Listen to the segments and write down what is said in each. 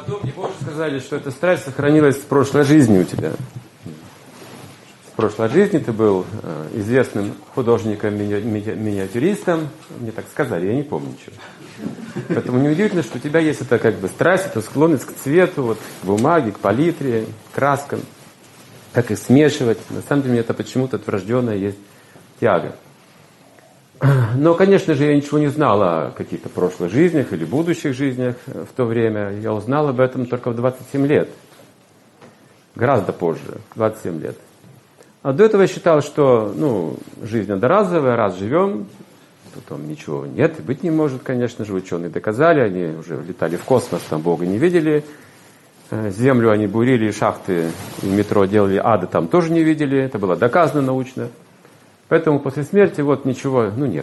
потом мне позже сказали, что эта страсть сохранилась в прошлой жизни у тебя. В прошлой жизни ты был известным художником-миниатюристом. Мне так сказали, я не помню ничего. Поэтому неудивительно, что у тебя есть эта как бы страсть, эта склонность к цвету, вот, к бумаге, к палитре, к краскам, как их смешивать. На самом деле это почему-то врожденная есть тяга. Но, конечно же, я ничего не знал о каких-то прошлых жизнях или будущих жизнях в то время. Я узнал об этом только в 27 лет. Гораздо позже, 27 лет. А до этого я считал, что жизнь одноразовая, раз живем, потом ничего нет, и быть не может, конечно же. Ученые доказали, они уже летали в космос, там Бога не видели. Землю они бурили, шахты и метро делали, ада там тоже не видели. Это было доказано научно. Поэтому после смерти вот ничего, нет.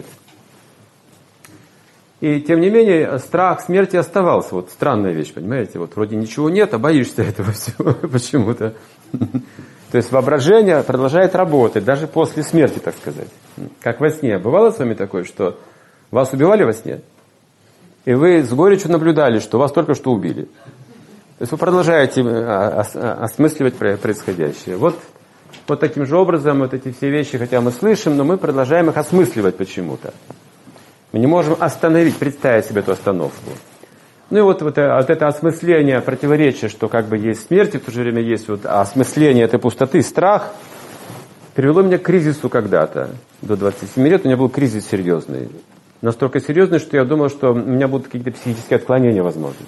И тем не менее, страх смерти оставался. Вот странная вещь, понимаете? Вот вроде ничего нет, а боишься этого всего почему-то. То есть воображение продолжает работать, даже после смерти, так сказать. Как во сне. Бывало с вами такое, что вас убивали во сне? И вы с горечью наблюдали, что вас только что убили. То есть вы продолжаете осмысливать происходящее. Вот таким же образом вот эти все вещи, хотя мы слышим, но мы продолжаем их осмысливать почему-то. Мы не можем остановить, представить себе эту остановку. И вот это осмысление, противоречие, что как бы есть смерть, и в то же время есть осмысление этой пустоты, страх, привело меня к кризису когда-то. До 27 лет у меня был кризис серьезный. Настолько серьезный, что я думал, что у меня будут какие-то психические отклонения, возможно.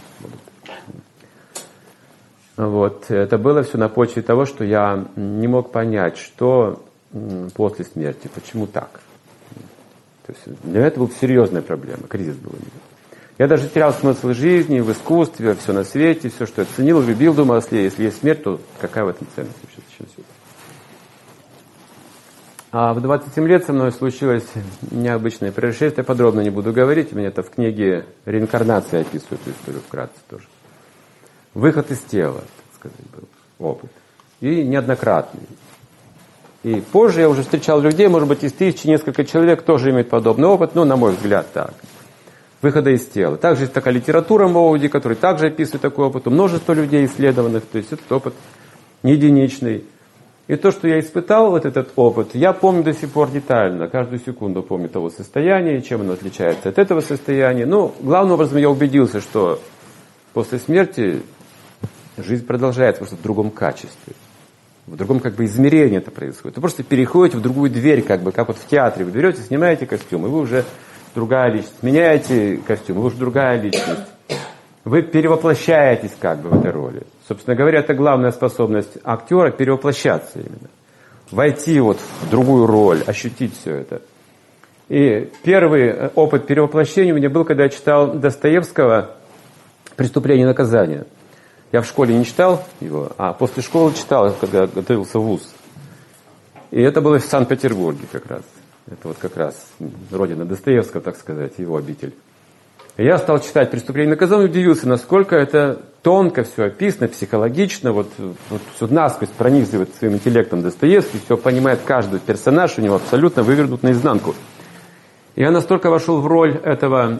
Это было все на почве того, что я не мог понять, что после смерти, почему так. То есть для меня это была серьезная проблема, кризис был у меня. Я даже терял смысл жизни, в искусстве, все на свете, все, что я ценил, любил, думал, если есть смерть, то какая в этом ценность вообще? А в 27 лет со мной случилось необычное происшествие, подробно не буду говорить, у меня это в книге «Реинкарнация» описывает эту историю вкратце тоже. Выход из тела, так сказать, был опыт. И неоднократный. И позже я уже встречал людей, может быть, из 1000 несколько человек тоже имеют подобный опыт, на мой взгляд, так. Выхода из тела. Также есть такая литература Моуди, которая также описывает такой опыт. У множества людей исследованных, то есть этот опыт не единичный. И то, что я испытал, этот опыт, я помню до сих пор детально, каждую секунду помню того состояния, чем оно отличается от этого состояния. Главным образом я убедился, что после смерти жизнь продолжается просто в другом качестве. В другом измерении это происходит. Вы просто переходите в другую дверь, как в театре. Вы берете, снимаете костюм, и вы уже другая личность. Меняете костюм, и вы уже другая личность. Вы перевоплощаетесь в этой роли. Собственно говоря, это главная способность актера — перевоплощаться именно. Войти в другую роль, ощутить все это. И первый опыт перевоплощения у меня был, когда я читал Достоевского «Преступление и наказание». Я в школе не читал его, а после школы читал, когда готовился в вуз. И это было в Санкт-Петербурге как раз. Это как раз родина Достоевского, так сказать, его обитель. И я стал читать «Преступление и наказание», удивился, насколько это тонко все описано, психологично, все насквозь пронизывает своим интеллектом Достоевский, все понимает каждый персонаж, у него абсолютно вывернут наизнанку. И я настолько вошел в роль этого,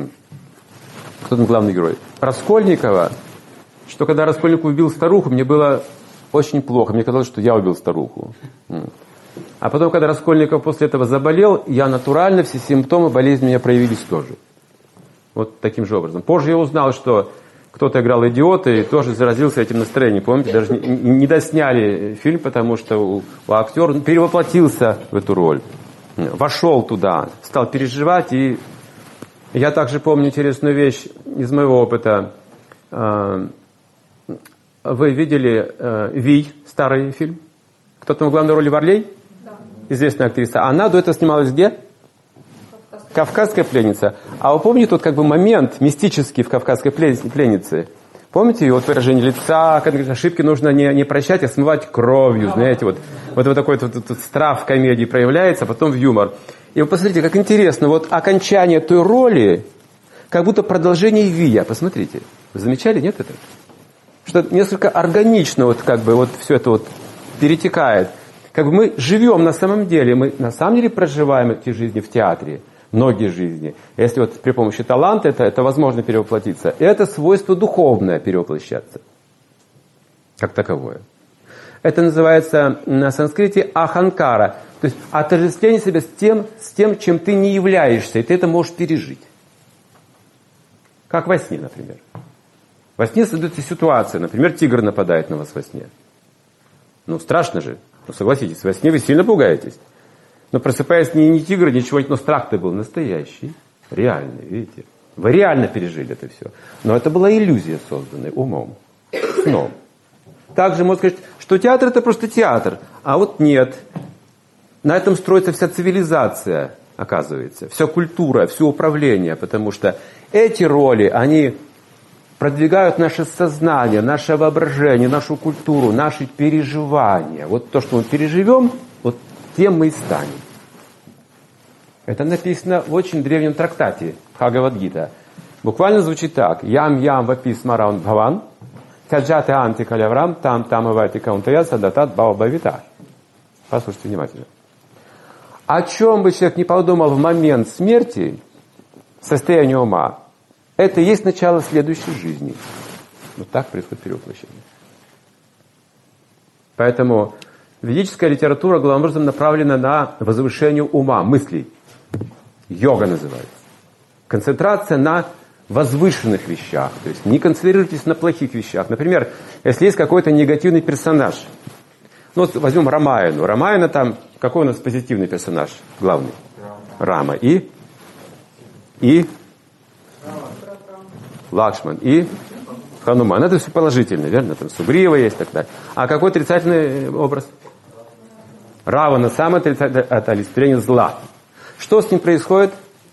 кто там главный герой, Раскольникова, что когда Раскольников убил старуху, мне было очень плохо. Мне казалось, что я убил старуху. А потом, когда Раскольников после этого заболел, я натурально, все симптомы болезни у меня проявились тоже. Вот таким же образом. Позже я узнал, что кто-то играл идиота и тоже заразился этим настроением. Помните, даже не досняли фильм, потому что у актера перевоплотился в эту роль. Вошел туда, стал переживать. И я также помню интересную вещь из моего опыта. Вы видели «Вий», старый фильм? Кто там в главной роли? Варлей? Да. Известная актриса. Она до этого снималась где? «Кавказская пленница». А вы помните момент мистический в «Кавказской пленнице»? Помните ее выражение лица, когда ошибки нужно не прощать, а смывать кровью, знаете, вот такой страх в комедии проявляется, а потом в юмор. И вы посмотрите, как интересно, окончание той роли, как будто продолжение «Вия». Посмотрите. Вы замечали, нет это? Что несколько органично все это перетекает. Мы живем на самом деле, мы на самом деле проживаем эти жизни в театре. многие жизни. Если вот при помощи таланта это возможно перевоплотиться. Это свойство духовное перевоплощаться. Как таковое. Это называется на санскрите аханкара. То есть отождествление себя с тем, чем ты не являешься. И ты это можешь пережить. Как во сне, например. Во сне создается ситуация. Например, тигр нападает на вас во сне. Ну, страшно же. Ну, согласитесь, во сне вы сильно пугаетесь. Но просыпаясь не тигр, ничего, но страх-то был настоящий, реальный, видите. Вы реально пережили это все. Но это была иллюзия, созданная умом, сном. Также можно сказать, что театр это просто театр. А вот нет. На этом строится вся цивилизация, оказывается. Вся культура, все управление. Потому что эти роли, они продвигают наше сознание, наше воображение, нашу культуру, наши переживания. Вот то, что мы переживем, вот тем мы и станем. Это написано в очень древнем трактате Бхагавад-гита. Буквально звучит так. Ям-ям вапи смараун бхаван, каджате анти каляврам, там авати каунтая садатат баобавита. Послушайте внимательно. О чем бы человек не подумал в момент смерти, состояние ума, это и есть начало следующей жизни. Вот так происходит перевоплощение. Поэтому ведическая литература главным образом направлена на возвышение ума, мыслей. Йога называется. Концентрация на возвышенных вещах. То есть не концентрируйтесь на плохих вещах. Например, если есть какой-то негативный персонаж. Ну вот возьмем Рамаяну. Рамаяна там, какой у нас позитивный персонаж главный? Рама. И Лакшман. И Хануман. Это все положительно, верно? Там Сугрива есть и так далее. А какой отрицательный образ? Равана. Самое отрицательное это олицетворение зла. Что с ним происходит?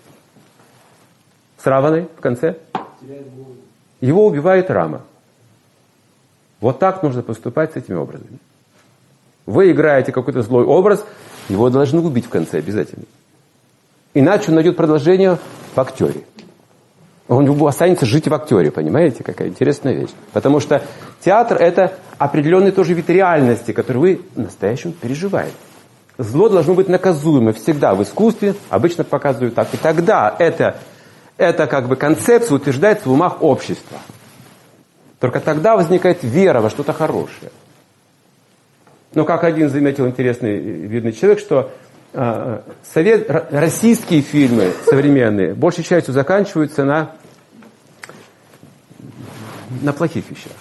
С Раваной в конце? Его убивает Рама. Вот так нужно поступать с этими образами. Вы играете какой-то злой образ, его должны убить в конце обязательно. Иначе он найдет продолжение в актере. Он останется жить в актере, понимаете, какая интересная вещь. Потому что театр это определенный тоже вид реальности, который вы в настоящем переживаете. Зло должно быть наказуемо всегда в искусстве, обычно показывают так. И тогда это как бы концепция утверждается в умах общества. Только тогда возникает вера во что-то хорошее. Но как один заметил интересный, видный человек, что российские фильмы современные большей частью заканчиваются на плохих вещах.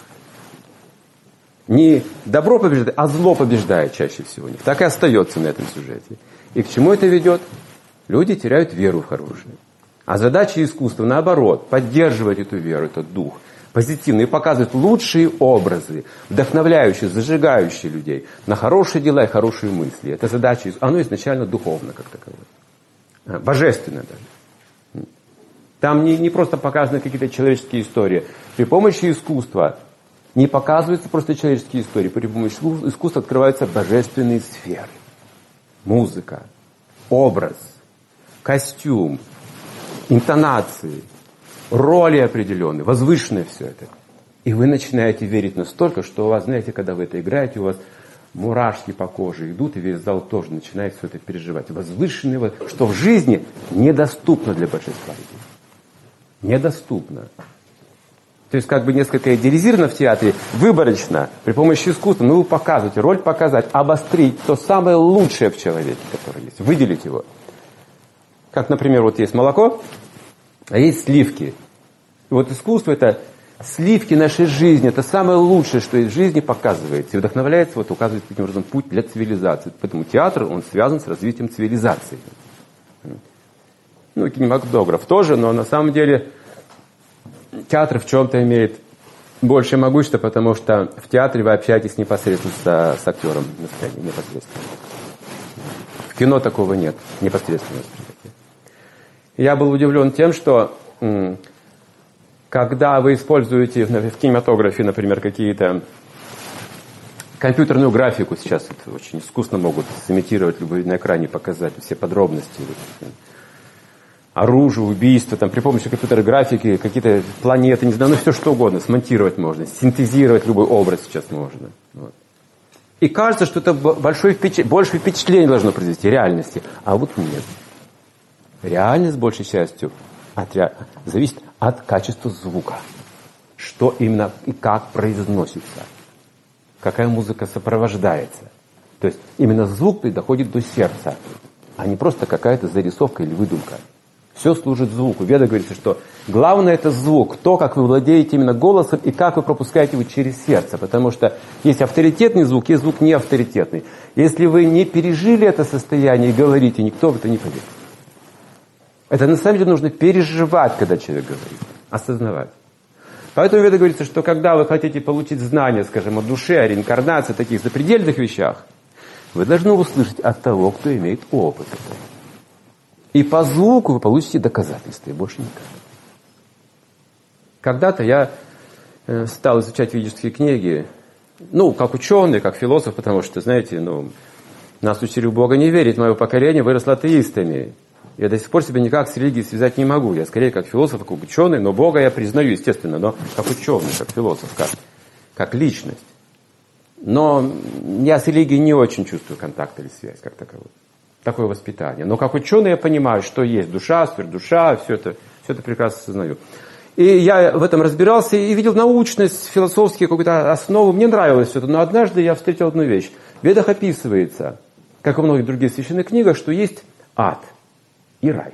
Не добро побеждает, а зло побеждает чаще всего. Так и остается на этом сюжете. И к чему это ведет? Люди теряют веру в хорошее. А задача искусства, наоборот, поддерживать эту веру, этот дух, позитивно, и показывать лучшие образы, вдохновляющие, зажигающие людей на хорошие дела и хорошие мысли. Это задача, оно изначально духовно, как таковое. Божественно даже. Там не просто показаны какие-то человеческие истории. При помощи искусства не показываются просто человеческие истории. При помощи искусства открываются божественные сферы. Музыка, образ, костюм, интонации, роли определенные, возвышенное все это. И вы начинаете верить настолько, что у вас, знаете, когда вы это играете, у вас мурашки по коже идут, и весь зал тоже начинает все это переживать. Возвышенное, что в жизни недоступно для большинства людей. Недоступно. То есть как бы несколько идеализировано в театре, выборочно, при помощи искусства, ну вы показываете, роль показать, обострить то самое лучшее в человеке, которое есть, выделить его. Как, например, вот есть молоко, а есть сливки. И вот искусство это сливки нашей жизни, это самое лучшее, что из жизни показывается. И вдохновляется, вот указывает таким образом путь для цивилизации. Поэтому театр, он связан с развитием цивилизации. Ну, кинематограф тоже, но на самом деле театр в чем-то имеет большее могущество, потому что в театре вы общаетесь непосредственно с актером на сцене, непосредственно. В кино такого нет, непосредственно. Я был удивлен тем, что когда вы используете в кинематографе, например, какие-то компьютерную графику, сейчас это очень искусно могут сымитировать любой на экране, показать все подробности. Оружие, убийство, там, при помощи компьютерной графики, какие-то планеты, не знаю, ну все что угодно, смонтировать можно, синтезировать любой образ сейчас можно. Вот. И кажется, что это больше впечатление должно произвести реальности, а вот нет. Реальность, большей частью, зависит от качества звука. Что именно и как произносится. Какая музыка сопровождается. То есть именно звук доходит до сердца, а не просто какая-то зарисовка или выдумка. Все служит звуку. Веда говорится, что главное это звук, то, как вы владеете именно голосом и как вы пропускаете его через сердце. Потому что есть авторитетный звук, есть звук неавторитетный. Если вы не пережили это состояние и говорите, никто в это не поверит. Это на самом деле нужно переживать, когда человек говорит, осознавать. Поэтому Веда говорится, что когда вы хотите получить знания, скажем, о душе, о реинкарнации, о таких запредельных вещах, вы должны услышать от того, кто имеет опыт. И по звуку вы получите доказательства, и больше никак. Когда-то я стал изучать ведические книги, как ученый, как философ, потому что, знаете, нас учили в Бога не верить, мое поколение выросло атеистами. Я до сих пор себя никак с религией связать не могу. Я скорее как философ, как ученый, но Бога я признаю, естественно, но как ученый, как философ, как личность. Но я с религией не очень чувствую контакт или связь как таковой. Такое воспитание. Но как ученый я понимаю, что есть душа, сверхдуша, все это прекрасно осознаю. И я в этом разбирался и видел научность, философские какую-то основу. Мне нравилось все это. Но однажды я встретил одну вещь. В Ведах описывается, как и во многих других священных книгах, что есть ад и рай.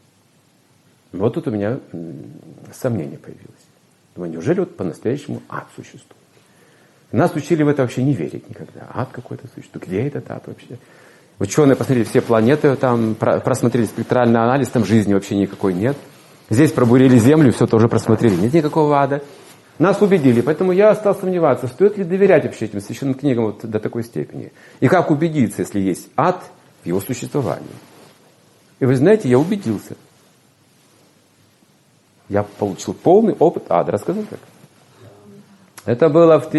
Вот тут у меня сомнение появилось. Думаю, неужели по-настоящему ад существует? Нас учили в это вообще не верить никогда. Ад какой-то существует. Где этот ад вообще? Ученые посмотрели все планеты, там просмотрели спектральный анализ, там жизни вообще никакой нет. Здесь пробурили Землю, все тоже просмотрели. Нет никакого ада. Нас убедили, поэтому я стал сомневаться, стоит ли доверять вообще этим священным книгам до такой степени. И как убедиться, если есть ад в его существовании. И вы знаете, я убедился. Я получил полный опыт ада. Рассказал как? Это было в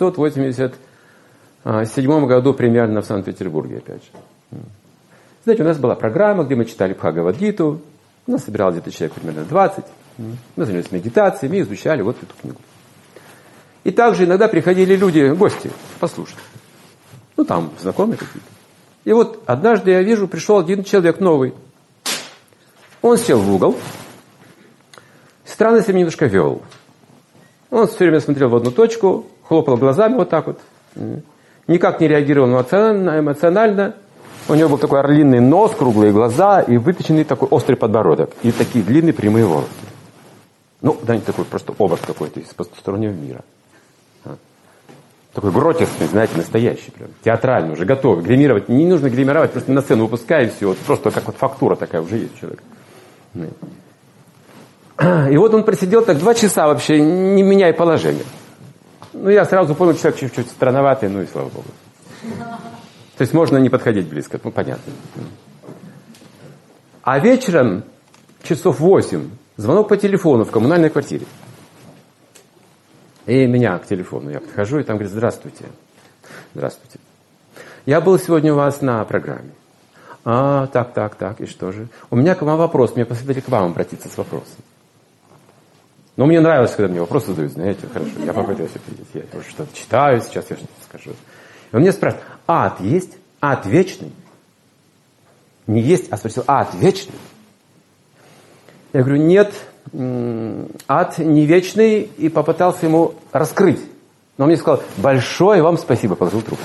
1987 году примерно в Санкт-Петербурге, опять же. Знаете, у нас была программа, где мы читали Бхагавад-гиту. У нас собиралось где-то человек примерно 20. Мы занялись медитациями и изучали вот эту книгу. И также иногда приходили люди, гости, послушать. Там знакомые какие-то. И вот однажды я вижу, пришел один человек новый. Он сел в угол. Странно себя немножко вел. Он все время смотрел в одну точку, хлопал глазами вот так вот. Никак не реагировал эмоционально. У него был такой орлиный нос, круглые глаза и выпеченный такой острый подбородок. И такие длинные прямые волосы. Такой просто образ какой-то из потустороннего мира. Такой гротескный, знаете, настоящий прям. Театральный уже, готовый. Гримировать. Не нужно гримировать, просто на сцену выпускай и все. Вот просто как фактура такая уже есть у человека. И вот он просидел так 2 часа вообще, не меняя положение. Я сразу понял, человек чуть-чуть странноватый, и слава Богу. То есть можно не подходить близко, понятно. А вечером, часов 8, звонок по телефону в коммунальной квартире. И меня к телефону. Я подхожу, и там говорит: здравствуйте. Здравствуйте. Я был сегодня у вас на программе. Так, и что же? У меня к вам вопрос, мне посоветовали к вам обратиться с вопросом. Но мне нравилось, когда мне вопросы задают, знаете, хорошо, я попытаюсь ответить. Я тоже что-то читаю, сейчас я что-то скажу. И он мне спрашивает: ад есть? Ад вечный? Не есть, а спросил: ад вечный? Я говорю: нет, ад не вечный, и попытался ему раскрыть. Но он мне сказал: большое вам спасибо, положил трубку.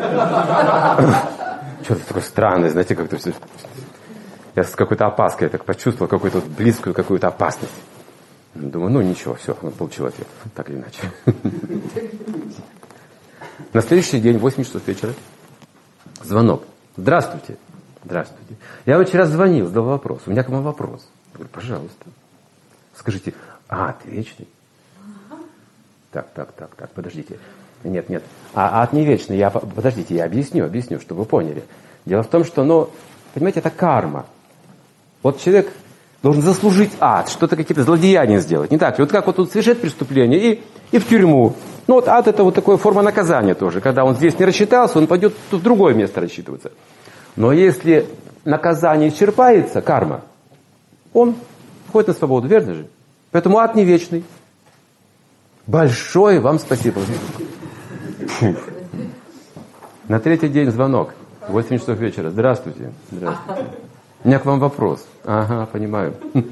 Что-то такое странное, знаете, как-то все. Я с какой-то опаской так почувствовал, какую-то близкую какую-то опасность. Думаю, ничего, все, он получил ответ, так или иначе. На следующий день, в 8 часов вечера, звонок. Здравствуйте. Здравствуйте. Я вчера звонил, задал вопрос. У меня к вам вопрос. Я говорю: пожалуйста. Скажите, ад вечный? Так, подождите. Нет. Ад не вечный. Подождите, я объясню, чтобы вы поняли. Дело в том, что, понимаете, это карма. Вот человек должен заслужить ад, что-то, какие-то злодеяния сделать. Не так ли? Вот как он совершает преступление и в тюрьму. Ад — это вот такая форма наказания тоже. Когда он здесь не рассчитался, он пойдет в другое место рассчитываться. Но если наказание исчерпается, карма, он входит на свободу, верно же? Поэтому ад не вечный. Большое вам спасибо. На 3-й день звонок. 8 часов вечера. Здравствуйте. У меня к вам вопрос. Ага, понимаю.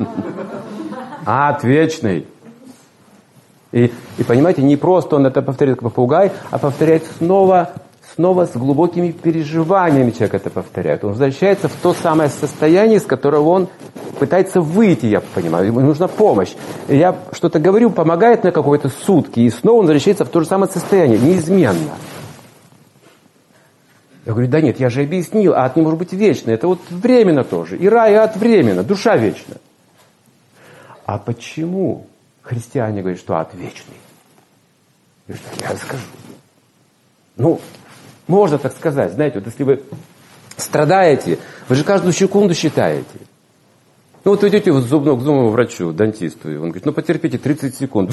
Ад вечный. И понимаете, не просто он это повторяет как попугай, а повторяет снова с глубокими переживаниями человек это повторяет. Он возвращается в то самое состояние, из которого он пытается выйти, я понимаю, ему нужна помощь. И я что-то говорю, помогает на какой-то сутки, и снова он возвращается в то же самое состояние, неизменно. Я говорю, да нет, я же объяснил, ад не может быть вечный, это вот временно тоже. И рай, и ад временно, душа вечна. А почему христиане говорят, что ад вечный? Я расскажу. Ну, можно так сказать, знаете, вот если вы страдаете, вы же каждую секунду считаете. Ну вот вы идете к зубному врачу, дантисту, и он говорит, ну потерпите 30 секунд.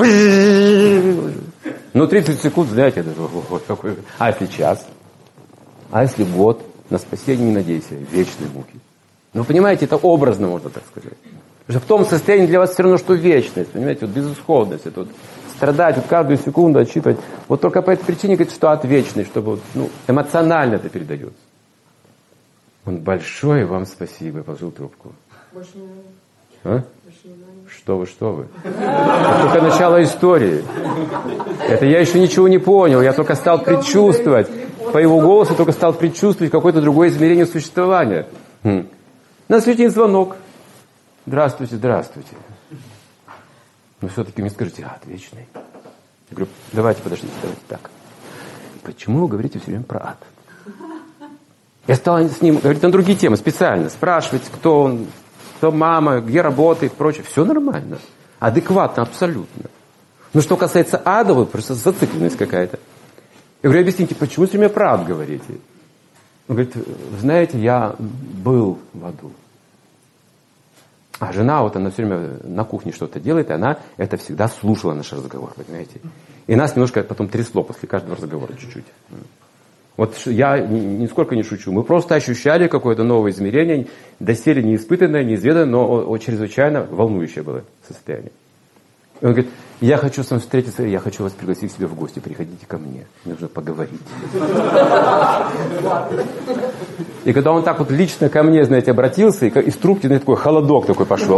Ну 30 секунд, знаете, вот такой. А если час? А если год? На спасение не надейся, вечные муки. Ну понимаете, это образно можно так сказать. Потому что в том состоянии для вас все равно, что вечность, понимаете, вот безысходность, это вот страдать, вот каждую секунду отсчитывать. Вот только по этой причине говорит, что ад вечный, чтобы вот, ну, эмоционально это передается. Он большое вам спасибо, я положил трубку. Больше не надо. А? Что вы? Это только начало истории. Это я еще ничего не понял, я только стал предчувствовать. По его голосу только стал предчувствовать какое-то другое измерение существования. На следующий звонок. Здравствуйте. Но все-таки мне скажите, ад вечный. Я говорю, давайте, подождите, давайте так. Почему вы говорите все время про ад? Я стал с ним говорить на другие темы специально, спрашивать, кто он, кто мама, где работает, прочее. Все нормально, адекватно, абсолютно. Но что касается ада, вот просто зацикленность какая-то. Я говорю, объясните, почему все время про ад говорите? Он говорит, знаете, я был в аду. А жена, вот она все время на кухне что-то делает, и она это всегда слушала наш разговор, понимаете? И нас немножко потом трясло после каждого разговора чуть-чуть. Вот я нисколько не шучу. Мы просто ощущали какое-то новое измерение, доселе неиспытанное, неизведанное, но чрезвычайно волнующее было состояние. И он говорит, я хочу с вами встретиться, я хочу вас пригласить к себе в гости, приходите ко мне, мне нужно поговорить. И когда он так вот лично ко мне, знаете, обратился, и из трубки, знаете, такой холодок такой пошел.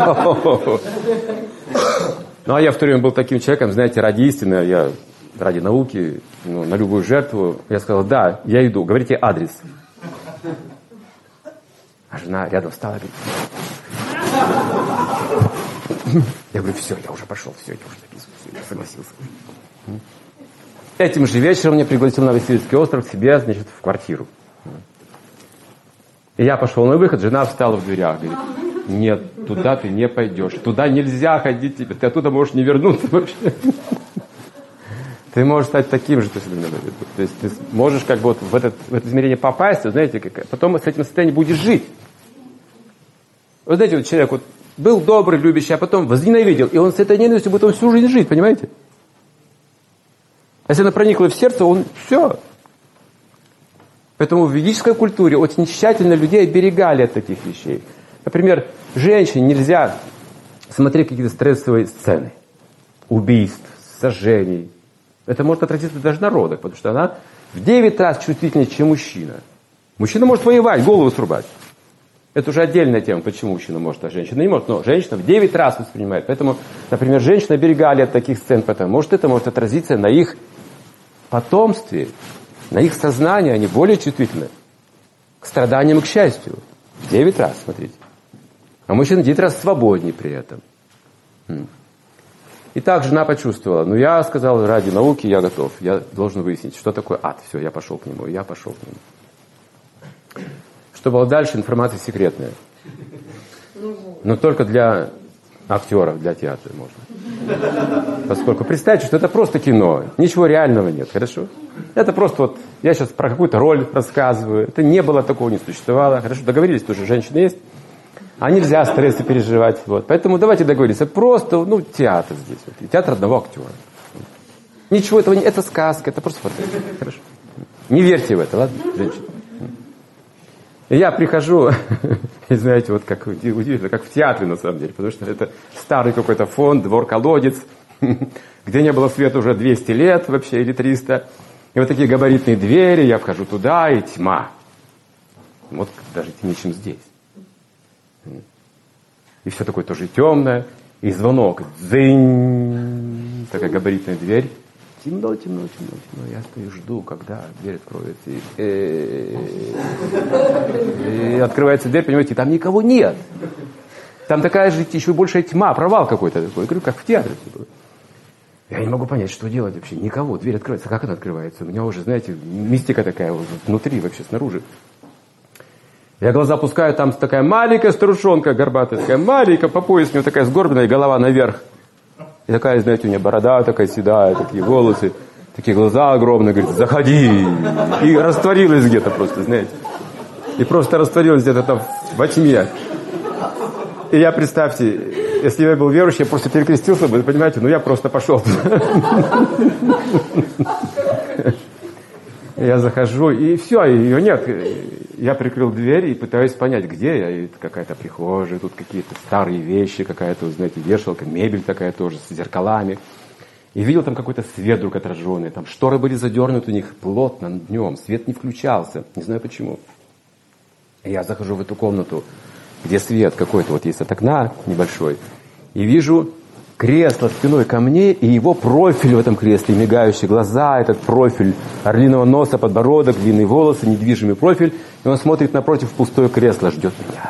Ну, а я в то время был таким человеком, знаете, ради истины, я ради науки, ну, на любую жертву. Я сказал, да, я иду, говорите адрес. А жена рядом встала и говорит, я говорю, все, я уже пошел, все, я уже записываю, все, я согласился. Этим же вечером меня пригласил на Васильевский остров к себе, значит, в квартиру. И я пошел на выход, жена встала в дверях, говорит, нет, туда ты не пойдешь, туда нельзя ходить тебе, ты оттуда можешь не вернуться вообще. Ты можешь стать таким же, то есть ты можешь как бы вот в это измерение попасть, знаете, потом с этим состоянием будешь жить. Вот знаете, вот человек вот был добрый, любящий, а потом возненавидел, и он с этой ненавистью будет он всю жизнь жить, понимаете? Если она проникла в сердце, он все. Поэтому в ведической культуре очень тщательно людей оберегали от таких вещей. Например, женщине нельзя смотреть какие-то стрессовые сцены. Убийств, сожжений. Это может отразиться даже на родах, потому что она в 9 раз чувствительнее, чем мужчина. Мужчина может воевать, голову срубать. Это уже отдельная тема, почему мужчина может, а женщина не может. Но женщина в 9 раз воспринимает. Поэтому, например, женщины оберегали от таких сцен, потому что это может отразиться на их потомстве, на их сознании. Они более чувствительны к страданиям и к счастью. В 9 раз, смотрите. А мужчина в 9 раз свободнее при этом. И так жена почувствовала. Ну, я сказал, ради науки я готов. Я должен выяснить, что такое ад. Все, я пошел к нему. Что было дальше, информация секретная. Но только для актеров, для театра можно. Поскольку представьте, что это просто кино. Ничего реального нет, хорошо? Это просто вот, я сейчас про какую-то роль рассказываю. Это не было такого, не существовало. Хорошо, договорились, тоже женщины есть. А нельзя стрессы переживать. Вот. Поэтому давайте договоримся. Просто, театр здесь. Вот. Театр одного актера. Ничего этого не... Это сказка, это просто фантазия. Хорошо? Не верьте в это, ладно, женщины? И я прихожу, и знаете, вот как удивительно, как в театре на самом деле, потому что это старый какой-то фонд, двор-колодец, где не было света уже 200 лет вообще, или 300. И вот такие габаритные двери, я вхожу туда, и тьма. Вот даже темнее, чем здесь. И все такое тоже темное. И звонок. Дзынь. Такая габаритная дверь. Темно, темно, темно, темно. Я стою, жду, когда дверь откроется. И открывается дверь, понимаете, там никого нет. Там такая же еще большая тьма, провал какой-то такой. Я говорю, как в театре все было. Я не могу понять, что делать вообще. Никого. Дверь открывается. Как она открывается? У меня уже, знаете, мистика такая вот внутри, вообще снаружи. Я глаза опускаю, там такая маленькая старушонка, горбатая, такая маленькая, по пояс у нее такая сгорбленная, голова наверх. И такая, знаете, у нее борода такая седая, такие волосы, такие глаза огромные, говорит, заходи. И растворилась где-то просто, знаете. И просто растворилась где-то там во тьме. И я, представьте, если я был верующий, я просто перекрестился бы, понимаете, я просто пошел. Я захожу, и все, ее нет. Я прикрыл дверь и пытаюсь понять, где я. И какая-то прихожая, тут какие-то старые вещи, какая-то, знаете, вешалка, мебель такая тоже, с зеркалами. И видел там какой-то свет вдруг отраженный. Там шторы были задернуты у них плотно днем, свет не включался. Не знаю почему. И я захожу в эту комнату, где свет какой-то, вот есть от окна небольшой. И вижу кресло спиной ко мне, и его профиль в этом кресле, мигающие глаза, этот профиль орлиного носа, подбородок, длинные волосы, недвижимый профиль. И он смотрит напротив в пустое кресло, ждет меня.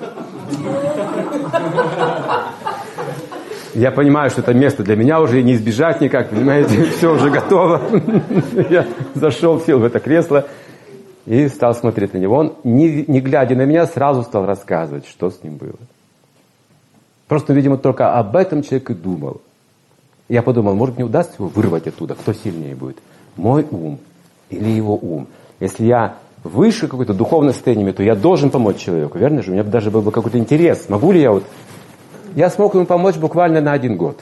Я понимаю, что это место для меня уже не избежать никак, понимаете, все уже готово. Я зашел, сел в это кресло и стал смотреть на него. Он, не глядя на меня, сразу стал рассказывать, что с ним было. Просто, видимо, только об этом человек и думал. Я подумал, может, мне удастся его вырвать оттуда, кто сильнее будет, мой ум или его ум. Если я выше какой-то духовной состояниями, то я должен помочь человеку, верно же? У меня даже был бы какой-то интерес. Могу ли я вот... Я смог ему помочь буквально на 1 год.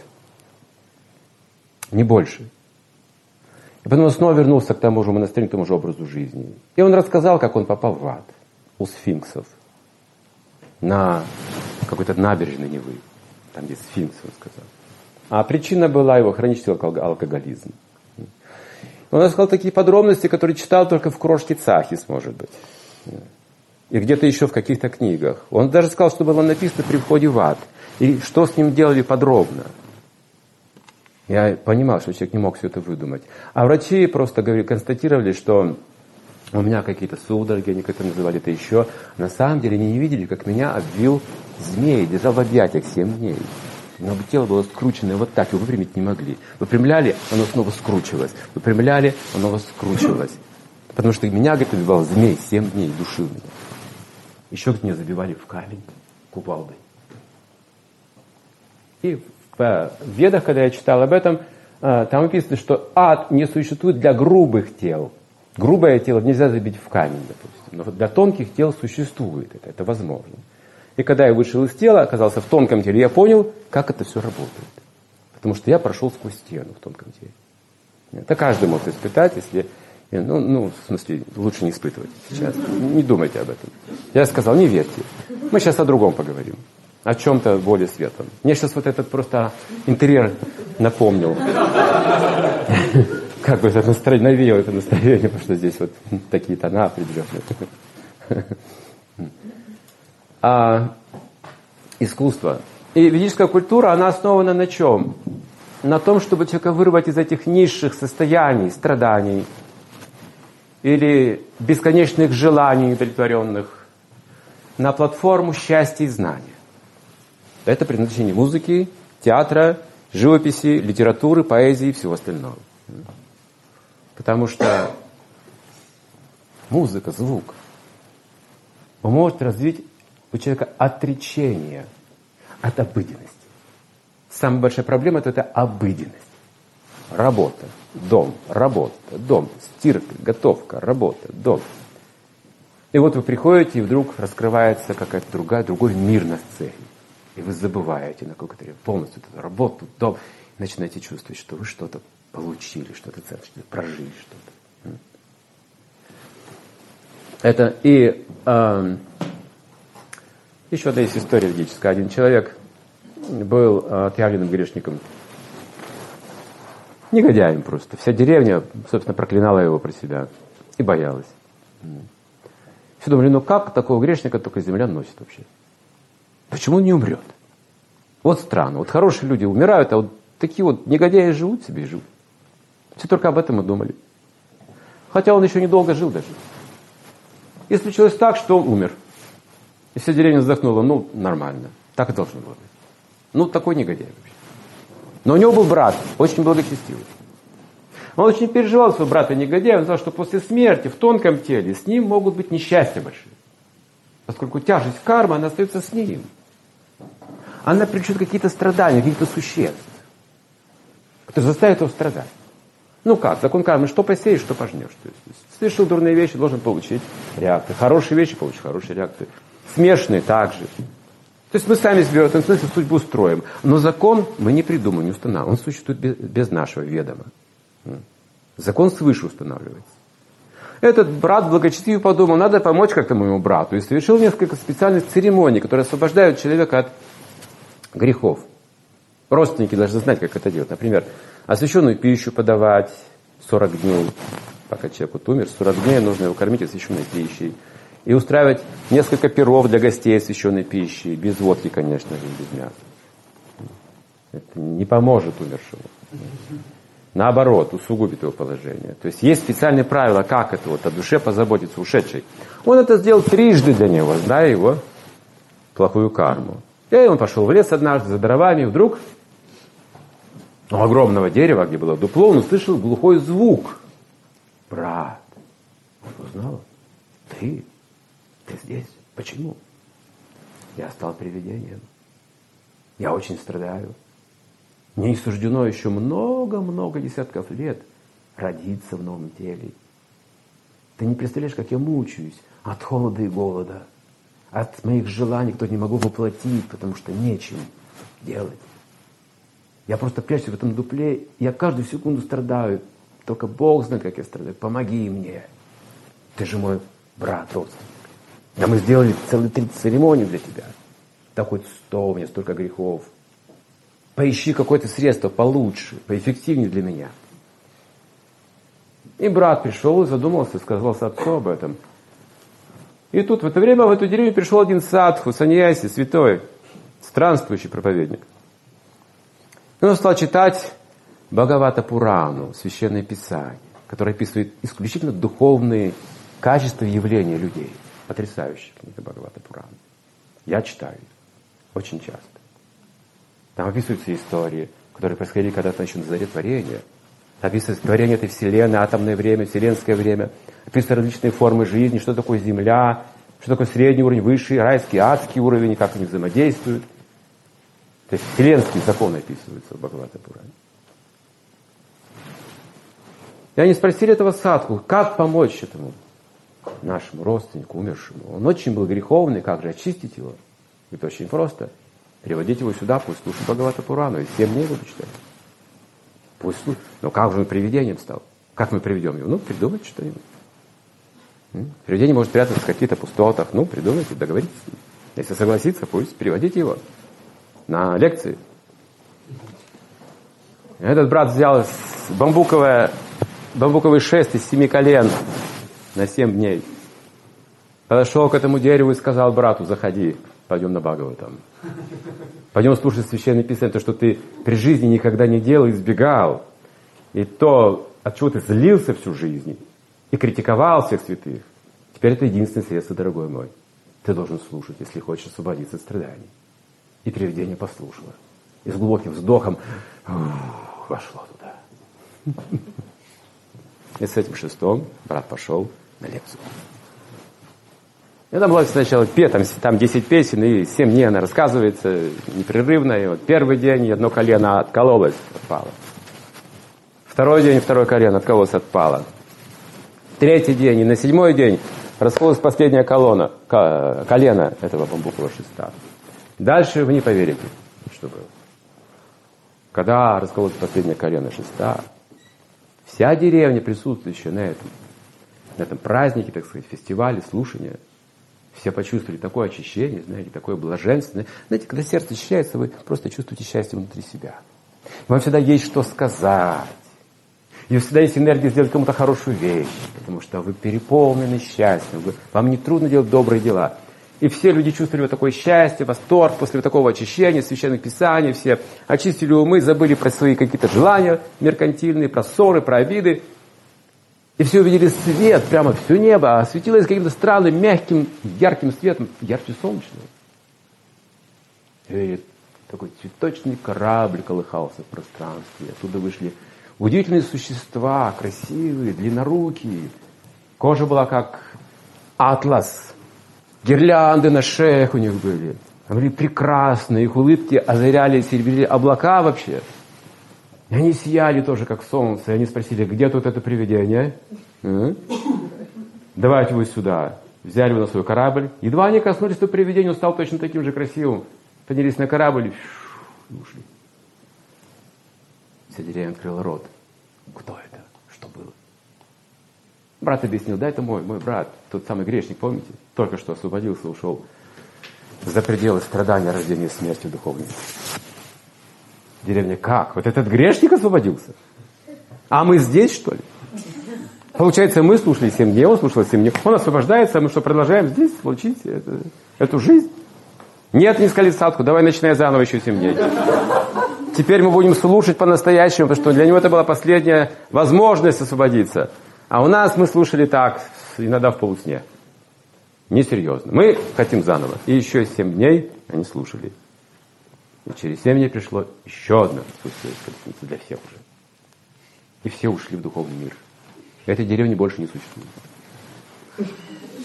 Не больше. И потом он снова вернулся к тому же монастырю, к тому же образу жизни. И он рассказал, как он попал в ад у сфинксов. На какой-то набережной Невы. Там, где сфинкс, он сказал. А причина была его хронический алкоголизм. Он рассказал такие подробности, которые читал только в крошке Цахис, может быть. И где-то еще в каких-то книгах. Он даже сказал, что было написано при входе в ад. И что с ним делали подробно. Я понимал, что человек не мог все это выдумать. А врачи просто констатировали, что у меня какие-то судороги, они как-то называли это еще. На самом деле они не видели, как меня обвил змей, держал в объятиях 7 дней. Но тело было скрученное вот так, его выпрямить не могли. Выпрямляли, оно снова скручивалось. Выпрямляли, оно снова скручивалось. Потому что меня, говорит, убивал змей 7 дней, душил меня. Еще меня забивали в камень кувалдой. И в Ведах, когда я читал об этом, там написано, что ад не существует для грубых тел. Грубое тело нельзя забить в камень, допустим. Но вот для тонких тел существует это возможно. И когда я вышел из тела, оказался в тонком теле, я понял, как это все работает. Потому что я прошел сквозь стену в тонком теле. Это каждый может испытать, если... в смысле, лучше не испытывать сейчас. Не думайте об этом. Я сказал, не верьте. Мы сейчас о другом поговорим. О чем-то более светлом. Мне сейчас вот этот просто интерьер напомнил. Как бы это настроение, навеяло это настроение, потому что здесь вот такие тона определенные. Искусство. И ведическая культура, она основана на чем? На том, чтобы человека вырвать из этих низших состояний, страданий или бесконечных желаний удовлетворенных на платформу счастья и знания. Это предназначение музыки, театра, живописи, литературы, поэзии и всего остального. Потому что музыка, звук может развить у человека отречение от обыденности. Самая большая проблема – это обыденность. Работа, дом, стирка, готовка, работа, дом. И вот вы приходите, и вдруг раскрывается какая-то другой мир на сцене. И вы забываете на какое-то время полностью эту работу, дом. И начинаете чувствовать, что вы что-то получили, что-то ценное, что-то прожили, что-то. Это и еще одна есть история ведическая. Один человек был отъявленным грешником. Негодяем просто. Вся деревня, собственно, проклинала его про себя. И боялась. Все думали, как такого грешника только земля носит вообще? Почему он не умрет? Вот странно. Вот хорошие люди умирают, а вот такие вот негодяи живут себе и живут. Все только об этом и думали. Хотя он еще недолго жил даже. И случилось так, что он умер. И вся деревня вздохнула, ну, нормально. Так и должно было быть. Ну, такой негодяй вообще. Но у него был брат, очень благочестивый. Он очень переживал своего брата-негодяя. Он сказал, что после смерти в тонком теле с ним могут быть несчастья большие. Поскольку тяжесть кармы, она остается с ним. Она причет какие-то страдания, каких-то существ, которые заставят его страдать. Ну как, закон кармы, что посеешь, что пожнешь. То есть, совершил дурные вещи, должен получить реакции. Хорошие вещи, получишь хорошие реакции. Смешанные также. То есть мы сами себе в этом смысле судьбу строим. Но закон мы не придумаем, не устанавливаем. Он существует без нашего ведома. Закон свыше устанавливается. Этот брат благочестивый подумал, надо помочь как-то моему брату. И совершил несколько специальных церемоний, которые освобождают человека от грехов. Родственники должны знать, как это делать. Например, освященную пищу подавать 40 дней, пока человек вот умер. 40 дней нужно его кормить освященной пищей. И устраивать несколько пиров для гостей освященной пищи. Без водки, конечно же, без мяса. Это не поможет умершему. Наоборот, усугубит его положение. То есть есть специальные правила, как это вот о душе позаботиться ушедшей. Он это сделал трижды для него, зная его плохую карму. И он пошел в лес однажды за дровами, и вдруг у огромного дерева, где было дупло, он услышал глухой звук. Брат, он узнал? Ты здесь? Почему? Я стал привидением. Я очень страдаю. Мне не суждено еще много-много десятков лет родиться в новом теле. Ты не представляешь, как я мучаюсь от холода и голода, от моих желаний, которые не могу воплотить, потому что нечем делать. Я просто прячусь в этом дупле, я каждую секунду страдаю. Только Бог знает, как я страдаю. Помоги мне. Ты же мой брат, родственник. А мы сделали целые 30 церемоний для тебя. Да хоть 100, у меня столько грехов. Поищи какое-то средство получше, поэффективнее для меня. И брат пришел и задумался, сказал отцу об этом. И тут в это время в эту деревню пришел один садху, саньяси, святой, странствующий проповедник. И он стал читать Бхагавата Пурану, священное писание, которое описывает исключительно духовные качества и явления людей. Потрясающая книга Бхагавата Пурана. Я читаю ее очень часто. Там описываются истории, которые происходили когда-то еще на заре творения. Описывается творение этой вселенной, атомное время, вселенское время. Описываются различные формы жизни, что такое Земля, что такое средний уровень, высший, райский, адский уровень, как они взаимодействуют. То есть вселенские законы описываются в Бхагавата Пуране. И они спросили этого садху, как помочь этому нашему родственнику, умершему. Он очень был греховный, как же очистить его? Это очень просто. Приводить его сюда, пусть слушает Бхагавата Пурану, и 7 дней буду читать. Пусть слушает. Но как же он привидением стал? Как мы приведем его? Ну, придумайте что-нибудь. Привидение может прятаться в каких-то пустотах. Ну, придумайте, договоритесь с ним. Если согласится, пусть приводите его на лекции. Этот брат взял бамбуковый шест из 7 колен на 7 дней. Подошел к этому дереву и сказал брату, заходи, пойдем на Бхагаватам. Пойдем слушать священное писание, то, что ты при жизни никогда не делал, избегал. И то, от чего ты злился всю жизнь и критиковал всех святых. Теперь это единственное средство, дорогой мой. Ты должен слушать, если хочешь освободиться от страданий. И привидение послушало. И с глубоким вздохом вошло туда. И с этим шестом брат пошел на лекцию. И там было сначала там 10 песен, и 7 дней она рассказывается непрерывно. И вот первый день одно колено откололось, отпало. Второй день второе колено откололось, отпало. Третий день и на 7-й день раскололась последняя колено этого бамбукового шеста. Дальше вы не поверите, что было. Когда раскололось последнее колено шеста, вся деревня, присутствующая на этом празднике, так сказать, фестивале, слушания, все почувствовали такое очищение, знаете, такое блаженство. Знаете, когда сердце очищается, вы просто чувствуете счастье внутри себя. Вам всегда есть что сказать. И всегда есть энергия сделать кому-то хорошую вещь, потому что вы переполнены счастьем, вам не трудно делать добрые дела. И все люди чувствовали вот такое счастье, восторг после вот такого очищения, священных писаний. Все очистили умы, забыли про свои какие-то желания меркантильные, про ссоры, про обиды. И все увидели свет, прямо все небо осветилось каким-то странным, мягким, ярким светом, ярче солнечного. И такой цветочный корабль колыхался в пространстве. Оттуда вышли удивительные существа, красивые, длиннорукие. Кожа была как атлас. Гирлянды на шеях у них были. Они были прекрасные, их улыбки озаряли, серебрили облака вообще. И они сияли тоже, как солнце. И они спросили, где тут это привидение? Давайте вы сюда. Взяли его на свой корабль. Едва они коснулись этого привидения, он стал точно таким же красивым. Поднялись на корабль и ушли. Вся деревня открыла рот. Кто это? Что было? Брат объяснил, да, это мой брат, тот самый грешник, помните? Только что освободился, ушел за пределы страдания, рождения и смерти духовной. Деревня, как? Вот этот грешник освободился? А мы здесь, что ли? Получается, мы слушали 7 дней, он слушал 7 дней. Он освобождается, а мы что, продолжаем здесь получить эту жизнь? Нет, не сказали Садхгуру, давай начинай заново еще 7 дней. Теперь мы будем слушать по-настоящему, потому что для него это была последняя возможность освободиться. А у нас мы слушали так, иногда в полусне. Несерьезно. Мы хотим заново. И еще 7 дней они слушали. И через 7 дней пришло еще одно отсутствие колесницы для всех уже. И все ушли в духовный мир. Этой деревни больше не существует.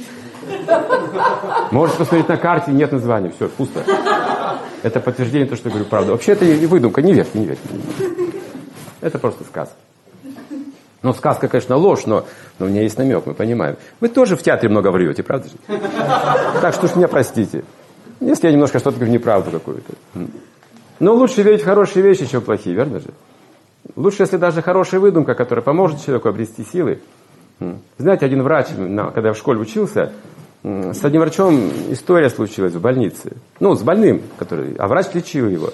Можете посмотреть на карте, нет названия, все, пусто. Это подтверждение того, что я говорю правду. Вообще это не выдумка, не верьте, не верьте. Это просто сказка. Ну, сказка, конечно, ложь, но у меня есть намек, мы понимаем. Вы тоже в театре много врете, правда же? Так что уж меня простите, если я немножко что-то говорю неправду какую-то. Но лучше верить в хорошие вещи, чем в плохие, верно же? Лучше, если даже хорошая выдумка, которая поможет человеку обрести силы. Знаете, один врач, когда я в школе учился, с одним врачом история случилась в больнице. Ну, с больным, а врач лечил его.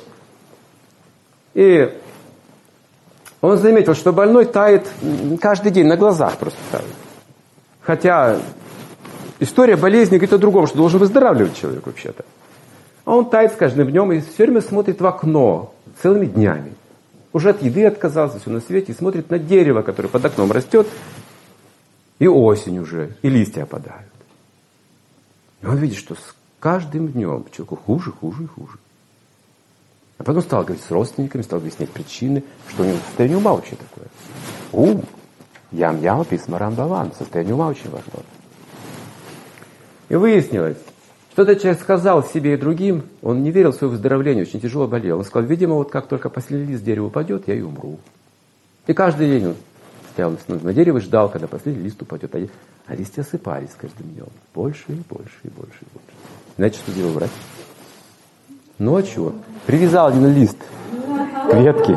И он заметил, что больной тает каждый день, на глазах просто тает. Хотя история болезни говорит о другом, что должен выздоравливать человек вообще-то. А он тает с каждым днем и все время смотрит в окно целыми днями. Уже от еды отказался, все на свете, и смотрит на дерево, которое под окном растет, и осень уже, и листья опадают. И он видит, что с каждым днем человеку хуже, хуже и хуже. А потом стал говорить с родственниками, стал объяснять причины, что у него состояние ума вообще такое. Ум, ям-ям, писмарам-баван, состояние ума очень важно. И выяснилось, что этот человек сказал себе и другим, он не верил в свое выздоровление, очень тяжело болел. Он сказал, видимо, вот как только последний лист дерева упадет, я и умру. И каждый день он стоял на дереве и ждал, когда последний лист упадет. А листья осыпались каждым днем. Больше и больше и больше и больше. Знаете, что делал врач? Ночью привязал один лист к ветке.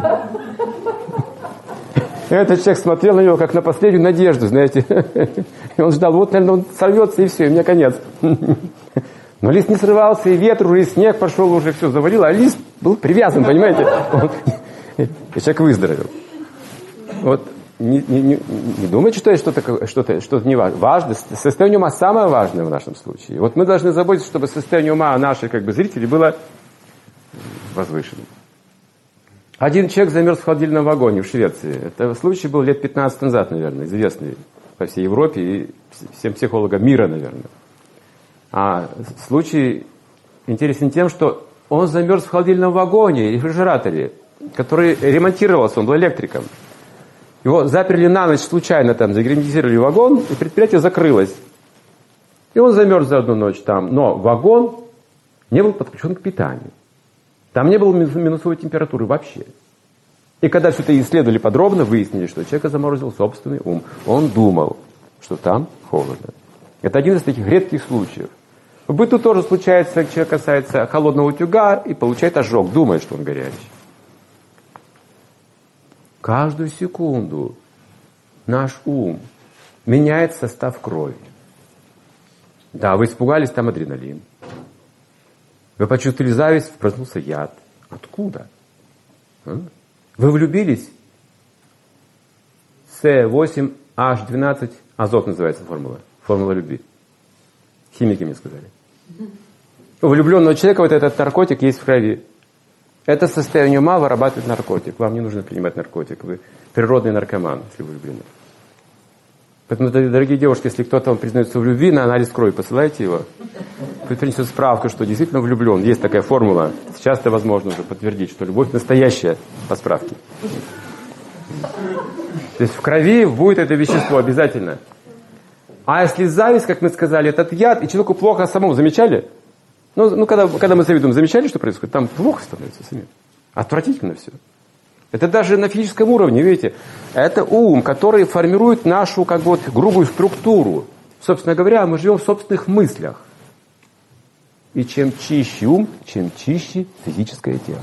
Этот человек смотрел на него, как на последнюю надежду, знаете. И он ждал, вот, наверное, он сорвется, и все, и у меня конец. Но лист не срывался, и ветер, и снег пошел, уже все завалило, а лист был привязан, понимаете? И человек выздоровел. Вот не думайте, что это что-то не важно. Важно. Состояние ума самое важное в нашем случае. Вот мы должны заботиться, чтобы состояние ума наших зрителей было возвышенным. Один человек замерз в холодильном вагоне в Швеции. Это случай был лет 15 назад, наверное, известный по всей Европе и всем психологам мира, наверное. А случай интересен тем, что он замерз в холодильном вагоне, рефрижераторе, который ремонтировался, он был электриком. Его заперли на ночь случайно там, загерметизировали вагон, и предприятие закрылось. И он замерз за одну ночь там. Но вагон не был подключен к питанию. Там не было минусовой температуры вообще. И когда все это исследовали подробно, выяснили, что человека заморозил собственный ум. Он думал, что там холодно. Это один из таких редких случаев. В быту тоже случается, человек касается холодного утюга и получает ожог, думает, что он горячий. Каждую секунду наш ум меняет состав крови. Да, вы испугались, там адреналин. Вы почувствовали зависть, проснулся яд. Откуда? Вы влюбились? С8H12, азот называется формула. Формула любви. Химики мне сказали. У влюбленного человека вот этот наркотик есть в крови. Это состояние ума вырабатывает наркотик. Вам не нужно принимать наркотик. Вы природный наркоман, если вы влюблены. Поэтому, дорогие девушки, если кто-то вам признается в любви, на анализ крови посылайте его. Пусть принесет справку, что действительно влюблен. Есть такая формула. Сейчас это возможно уже подтвердить, что любовь настоящая по справке. То есть в крови будет это вещество обязательно. А если зависть, как мы сказали, этот яд, и человеку плохо самому, замечали? Ну когда мы завидуем, замечали, что происходит? Там плохо становится самим. Отвратительно все. Это даже на физическом уровне, видите? Это ум, который формирует нашу, как бы, вот, грубую структуру. Собственно говоря, мы живем в собственных мыслях. И чем чище ум, чем чище физическое тело.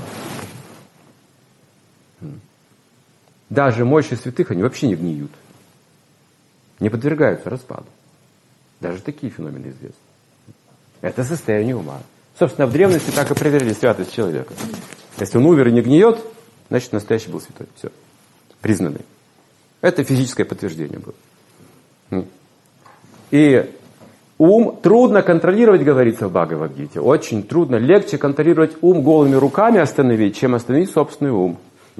Даже мощи святых, они вообще не гниют. Не подвергаются распаду. Даже такие феномены известны. Это состояние ума. Собственно, в древности так и проверили святость человека. Если он умер и не гниет, значит, настоящий был святой. Все. Признанный. Это физическое подтверждение было. И ум трудно контролировать, говорится в Бхагавад-гите. Очень трудно. Легче контролировать ум голыми руками остановить, чем остановить собственный ум.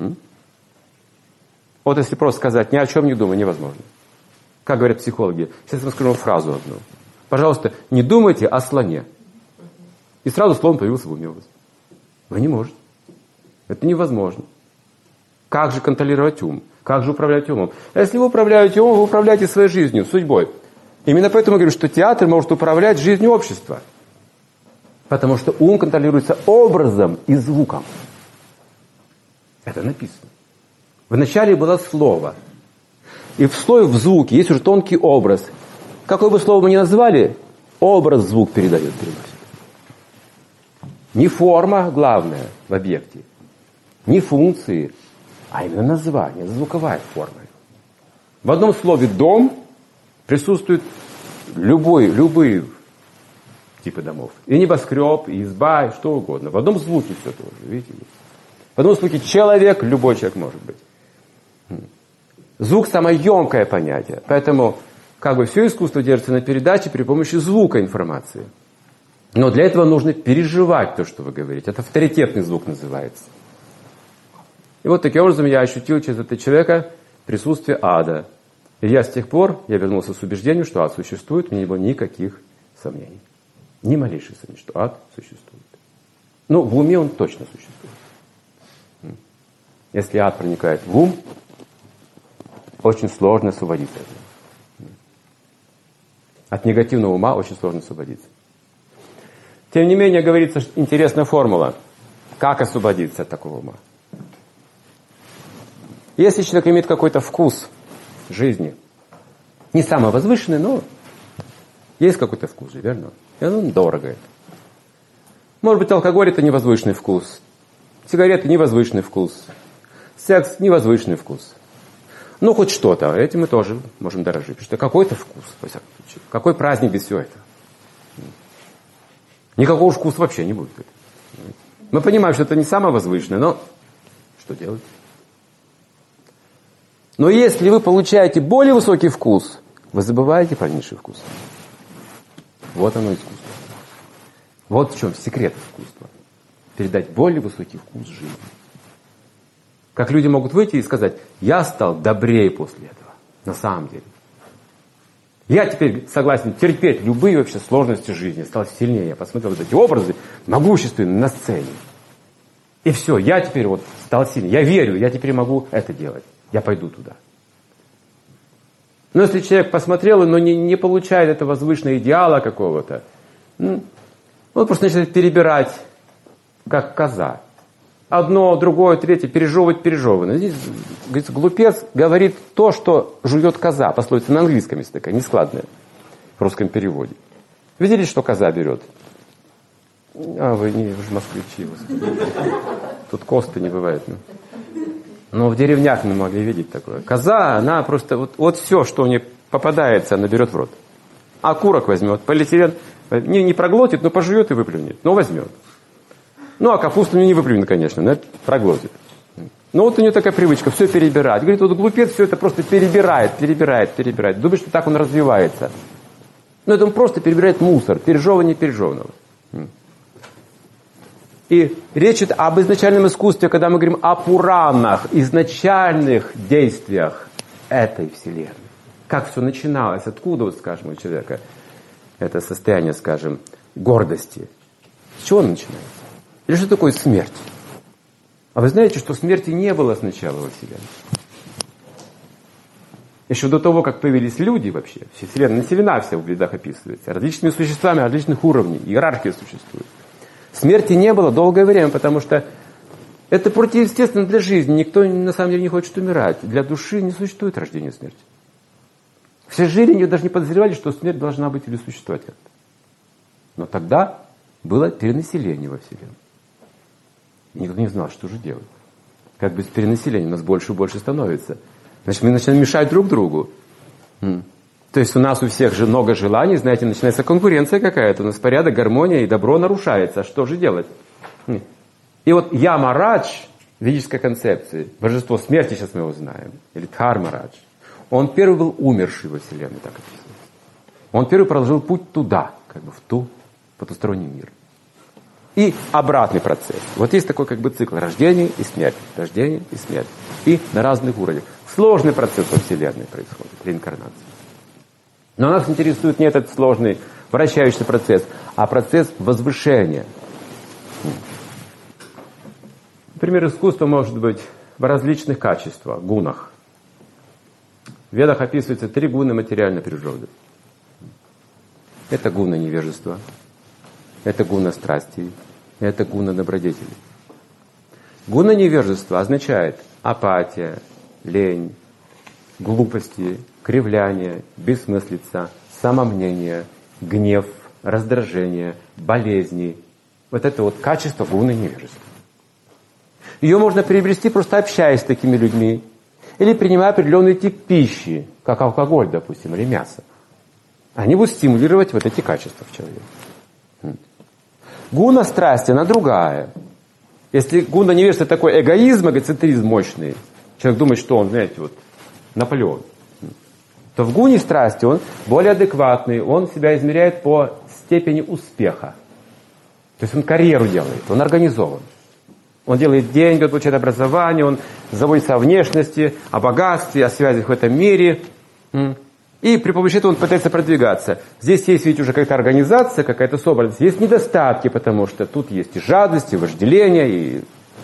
Вот если просто сказать, ни о чем не думай, невозможно. Как говорят психологи. Сейчас я вам скажу фразу одну. Пожалуйста, не думайте о слоне. И сразу слон появился в уме у вас. Вы не можете. Это невозможно. Как же контролировать ум? Как же управлять умом? Если вы управляете умом, вы управляете своей жизнью, судьбой. Именно поэтому я говорю, что театр может управлять жизнью общества. Потому что ум контролируется образом и звуком. Это написано. Вначале было слово. И в слове, в звуке есть уже тонкий образ. Какое бы слово мы ни назвали, образ звук передает, переносит. Не форма главная в объекте, не функции, а именно название, звуковая форма. В одном слове «дом» присутствуют любые типы домов. И небоскреб, и изба, и что угодно. В одном звуке все тоже, видите? В одном звуке человек, любой человек может быть. Звук – самое емкое понятие. Поэтому как бы все искусство держится на передаче при помощи звука информации. Но для этого нужно переживать то, что вы говорите. Это авторитетный звук называется. И вот таким образом я ощутил через этого человека присутствие ада. И я с тех пор, я вернулся с убеждением, что ад существует, у меня не было никаких сомнений. Ни малейших сомнений, что ад существует. Ну, в уме он точно существует. Если ад проникает в ум, очень сложно освободиться от него. От негативного ума очень сложно освободиться. Тем не менее, говорится, интересная формула. Как освободиться от такого ума? Если человек имеет какой-то вкус жизни, не самый возвышенный, но есть какой-то вкус же, верно? И он дорого это. Может быть, алкоголь – это невозвышенный вкус. Сигареты – невозвышенный вкус. Секс – невозвышенный вкус. Ну, хоть что-то. Этим мы тоже можем дорожить. Потому что какой-то вкус, во всяком случае. Какой праздник без всего этого? Никакого вкуса вообще не будет. Мы понимаем, что это не самое возвышенное, но что делать? Но если вы получаете более высокий вкус, вы забываете про низший вкус. Вот оно искусство. Вот в чем секрет искусства. Передать более высокий вкус жизни. Как люди могут выйти и сказать, я стал добрее после этого. На самом деле. Я теперь согласен терпеть любые вообще сложности жизни. Стал сильнее. Я посмотрел вот эти образы могущественные на сцене. И все, я теперь вот стал сильнее. Я верю, я теперь могу это делать. Я пойду туда. Но если человек посмотрел, но не получает этого возвышенного идеала какого-то, он просто начинает перебирать, как коза. Одно, другое, третье, пережевывать. Здесь, говорится, глупец говорит то, что жует коза. Пословица на английском есть такая, нескладная, в русском переводе. Видели, что коза берет? Вы же москвичи. Тут косты не бывает. Но в деревнях мы могли видеть такое. Коза, она просто, вот все, что у нее попадается, она берет в рот. Окурок возьмет, полиэтилен, не проглотит, но пожует и выплюнет. Но возьмет. Ну, а капусту не выплюнет, конечно, но проглотит. Но вот у нее такая привычка, все перебирать. Говорит, вот глупец все это просто перебирает. Думает, что так он развивается. Но это он просто перебирает мусор, пережеванное пережеванного. И речь идет об изначальном искусстве, когда мы говорим о Пуранах, изначальных действиях этой Вселенной. Как все начиналось, откуда, вот, скажем, у человека это состояние, скажем, гордости. С чего оно начинается? Или что такое смерть? А вы знаете, что смерти не было сначала во Вселенной? Еще до того, как появились люди вообще, Вселенная населена вся в ведах описывается, различными существами различных уровней, иерархия существует. Смерти не было долгое время, потому что это противоестественно для жизни. Никто на самом деле не хочет умирать. Для души не существует рождения и смерти. Все жили, они даже не подозревали, что смерть должна быть или существовать как-то. Но тогда было перенаселение во Вселенной. И никто не знал, что же делать. Как без перенаселения у нас больше и больше становится. Значит, мы начинаем мешать друг другу. То есть у нас у всех же много желаний, знаете, начинается конкуренция какая-то, у нас порядок, гармония и добро нарушается. А что же делать? И вот Ямарадж, в ведической концепции, божество смерти, сейчас мы его знаем, или Дхармарадж, он первый был умерший во Вселенной, так описывается. Он первый проложил путь туда, как бы в потусторонний мир. И обратный процесс. Вот есть такой как бы цикл рождения и смерти, рождение и смерть. И на разных уровнях. Сложный процесс во Вселенной происходит, реинкарнация. Но нас интересует не этот сложный вращающийся процесс, а процесс возвышения. Например, искусство может быть в различных качествах, гунах. В Ведах описывается 3 гуны материальной природы. Это гуна невежества, это гуна страсти, это гуна добродетели. Гуна невежества означает апатия, лень, глупости, кривляние, бессмыслица, самомнение, гнев, раздражение, болезни. Вот это вот качество гуны невежества. Ее можно приобрести, просто общаясь с такими людьми. Или принимая определенный тип пищи, как алкоголь, допустим, или мясо. Они будут стимулировать вот эти качества в человеке. Гуна страсти, она другая. Если гуна невежества такой эгоизм, эгоцентризм мощный, человек думает, что он, знаете, вот Наполеон, то в гуне страсти он более адекватный, он себя измеряет по степени успеха. То есть он карьеру делает, он организован. Он делает деньги, он получает образование, он заботится о внешности, о богатстве, о связях в этом мире. И при помощи этого он пытается продвигаться. Здесь есть ведь уже какая-то организация, какая-то собранность. Есть недостатки, потому что тут есть и жадность, и вожделение, и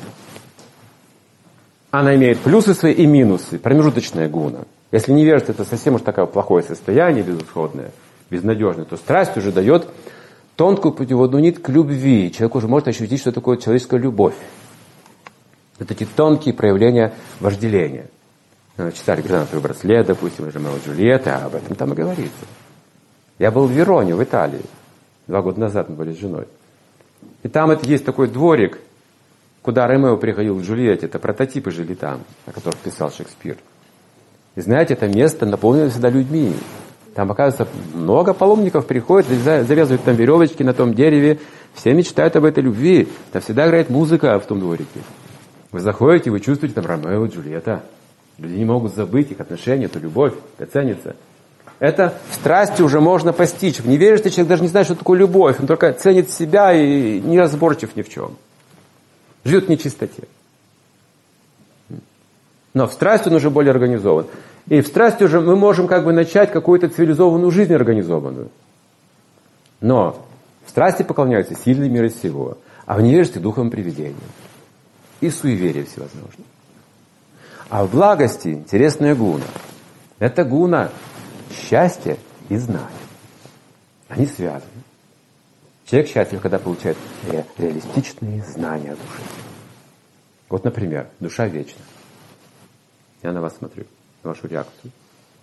она имеет плюсы свои и минусы, промежуточная гуна. Если невежество это совсем уж такое плохое состояние, безысходное, безнадежное, то страсть уже дает тонкую путеводную нить к любви. Человек уже может ощутить, что такое человеческая любовь. Вот эти тонкие проявления вожделения. Читали «Гранатовый браслет», допустим, или «Ромео и Джульетта», а об этом там и говорится. Я был в Вероне, в Италии. 2 года назад мы были с женой. И там есть такой дворик, куда Ромео приходил к Джульетте. Это прототипы жили там, о которых писал Шекспир. И знаете, это место наполнено всегда людьми. Там, оказывается, много паломников приходят, завязывают там веревочки на том дереве. Все мечтают об этой любви. Там всегда играет музыка в том дворике. Вы заходите, вы чувствуете там Ромео и Джульетта. Люди не могут забыть их отношения, эту любовь, это ценится. Это в страсти уже можно постичь. В невежестве человек даже не знает, что такое любовь. Он только ценит себя и не разборчив ни в чем. Живет в нечистоте. Но в страсти он уже более организован. И в страсти уже мы можем как бы начать какую-то цивилизованную жизнь организованную. Но в страсти поклоняются сильные мира сего, а в невежестве духом привидения. И суеверия всевозможные. А в благости интересная гуна. Это гуна счастья и знания. Они связаны. Человек счастлив, когда получает реалистичные знания о душе. Вот, например, душа вечна. Я на вас смотрю, на вашу реакцию.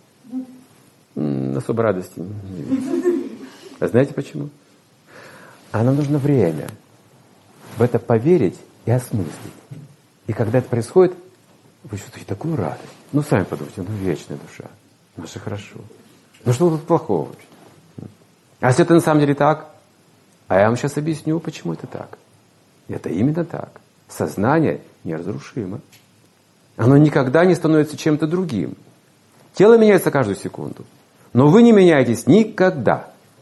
Особо радости не вижу. А знаете почему? А нам нужно время в это поверить и осмыслить. И когда это происходит, вы чувствуете такую радость. Ну, сами подумайте, вечная душа. Ну, же хорошо. Ну, что тут плохого вообще? А если это на самом деле так? А я вам сейчас объясню, почему это так. Это именно так. Сознание неразрушимо. Оно никогда не становится чем-то другим. Тело меняется каждую секунду. Но вы не меняетесь никогда.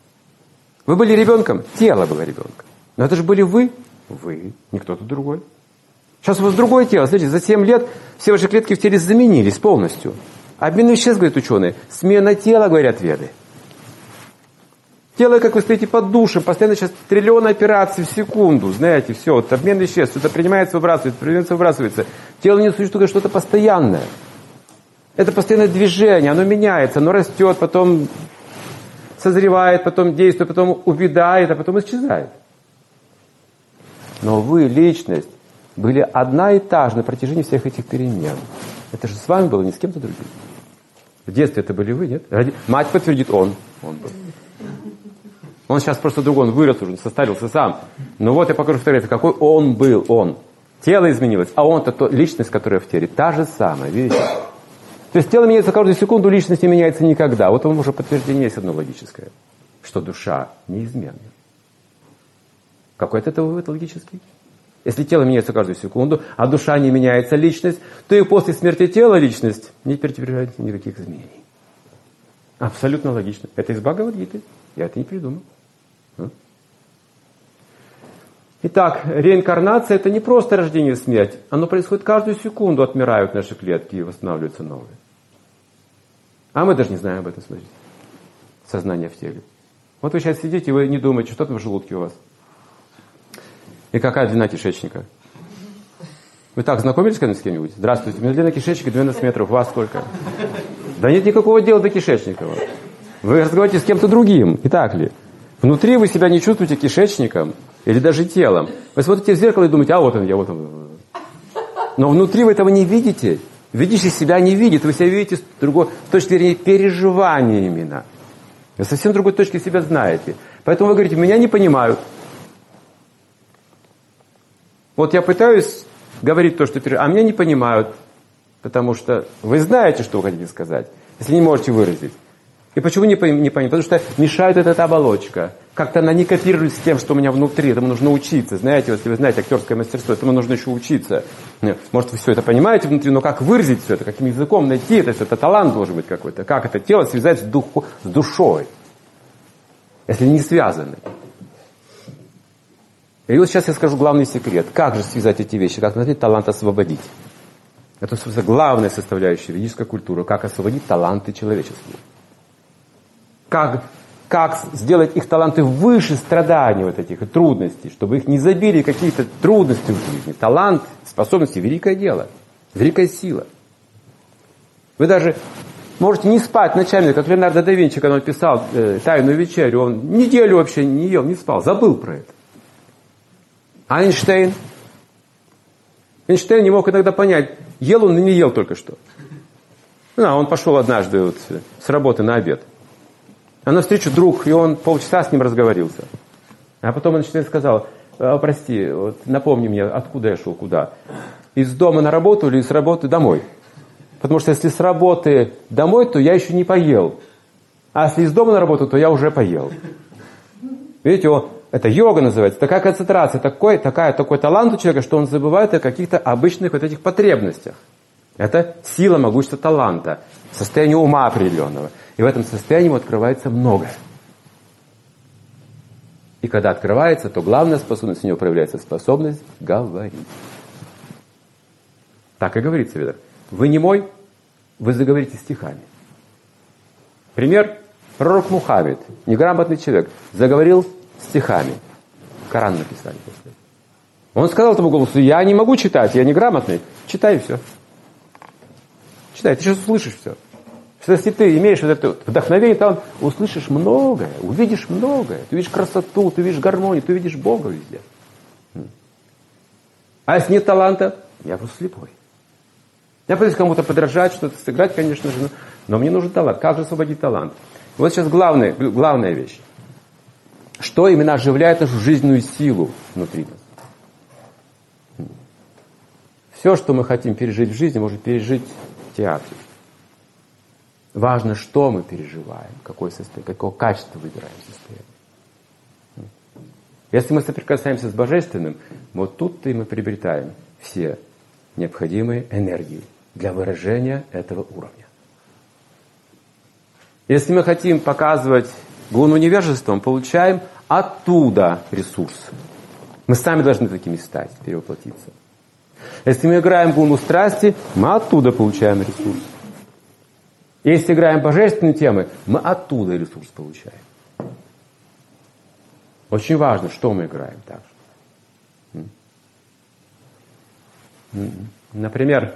Вы были ребенком, тело было ребенком. Но это же были вы, не кто-то другой. Сейчас у вас другое тело. Смотрите, за 7 лет все ваши клетки в теле заменились полностью. Обмен веществ, говорят ученые. Смена тела, говорят веды. Тело, как вы стоите под душем, постоянно сейчас триллионы операций в секунду. Знаете, все, вот обмен веществ, это принимается, выбрасывается, принимается, выбрасывается. Тело не существует что-то постоянное. Это постоянное движение, оно меняется, оно растет, потом созревает, потом действует, потом увядает, а потом исчезает. Но вы, личность, были одна и та же на протяжении всех этих перемен. Это же с вами было, не с кем-то другим. В детстве это были вы, нет? Мать подтвердит, он был. Он сейчас просто другой, он вырос уже, состарился сам. Но вот я покажу фотографию, какой он был, он. Тело изменилось, а он-то, личность, которая в теле, та же самая, видите? То есть тело меняется каждую секунду, личность не меняется никогда. Вот вам уже подтверждение есть одно логическое, что душа неизменна. Какой от этого вывод логический? Если тело меняется каждую секунду, а душа не меняется, личность, то и после смерти тела личность не претерпевает никаких изменений. Абсолютно логично. Это из Бхагавад-гиты. Я это не придумал. Итак, реинкарнация — это не просто рождение и смерть. Оно происходит каждую секунду, отмирают наши клетки и восстанавливаются новые. А мы даже не знаем об этом, смотрите. Сознание в теле. Вот вы сейчас сидите, и вы не думаете, что там в желудке у вас. И какая длина кишечника? Вы так знакомились с кем-нибудь? Здравствуйте, у меня длина кишечника 12 метров, у вас сколько? Да нет никакого дела до кишечника. Вы разговариваете с кем-то другим, не так ли? Внутри вы себя не чувствуете кишечником или даже телом. Вы смотрите в зеркало и думаете, а вот он я, вот он. Но внутри вы этого не видите. Видящий себя не видит, вы себя видите с другой точки зрения переживания именно. Вы совсем другой точки себя знаете. Поэтому вы говорите, меня не понимают. Вот я пытаюсь говорить то, что переживаю, а меня не понимают, потому что вы знаете, что вы хотите сказать, если не можете выразить. И почему не понимаете? Потому что мешает эта оболочка. Как-то она не копируется с тем, что у меня внутри. Этому нужно учиться. Знаете, если вы знаете актерское мастерство, этому нужно еще учиться. Может, вы все это понимаете внутри, но как выразить все это, каким языком найти это все, это талант должен быть какой-то. Как это тело связать с душой, если не связаны. И вот сейчас я скажу главный секрет. Как же связать эти вещи? Как найти талант освободить? Это, собственно, главная составляющая ведической культуры. Как освободить таланты человеческие. Как сделать их таланты выше страданий вот этих и трудностей, чтобы их не забили какие-то трудности в жизни. Талант, способности — великое дело, великая сила. Вы даже можете не спать ночами, как Леонардо да Винчи, когда он писал «Тайную вечерю», он неделю вообще не ел, не спал, забыл про это. А Эйнштейн не мог иногда понять, ел он или не ел только что. Он пошел однажды вот с работы на обед. А навстречу друг, и он полчаса с ним разговорился. А потом Эйнштейн сказал, прости, вот напомни мне, откуда я шел, куда. Из дома на работу или с работы домой? Потому что если с работы домой, то я еще не поел. А если из дома на работу, то я уже поел. Видите, это йога называется, такая концентрация, такой талант у человека, что он забывает о каких-то обычных вот этих потребностях. Это сила, могущество таланта, состояние ума определенного. И в этом состоянии ему открывается многое. И когда открывается, то главная способность у него проявляется способность говорить. Так и говорится в ведах. Вы немой, вы заговорите стихами. Пример. Пророк Мухаммед, неграмотный человек, заговорил стихами. Коран написали после. Он сказал этому голосу, я не могу читать, я неграмотный. Читай все. Читай, ты сейчас услышишь все. Что если ты имеешь вот это вдохновение, то услышишь многое, увидишь многое. Ты увидишь красоту, ты увидишь гармонию, ты увидишь Бога везде. А если нет таланта, я просто слепой. Я пытаюсь кому-то подражать, что-то сыграть, конечно же, но мне нужен талант. Как же освободить талант? Вот сейчас главная вещь. Что именно оживляет нашу жизненную силу внутри нас? Все, что мы хотим пережить в жизни, можно пережить в театре. Важно, что мы переживаем, какое состояние, какого качества выбираем состояние. Если мы соприкасаемся с Божественным, вот тут-то и мы приобретаем все необходимые энергии для выражения этого уровня. Если мы хотим показывать гуну невежества мы получаем оттуда ресурс. Мы сами должны такими стать, перевоплотиться. Если мы играем гуну страсти, мы оттуда получаем ресурс. Если играем божественные темы, мы оттуда ресурс получаем. Очень важно, что мы играем также. Например,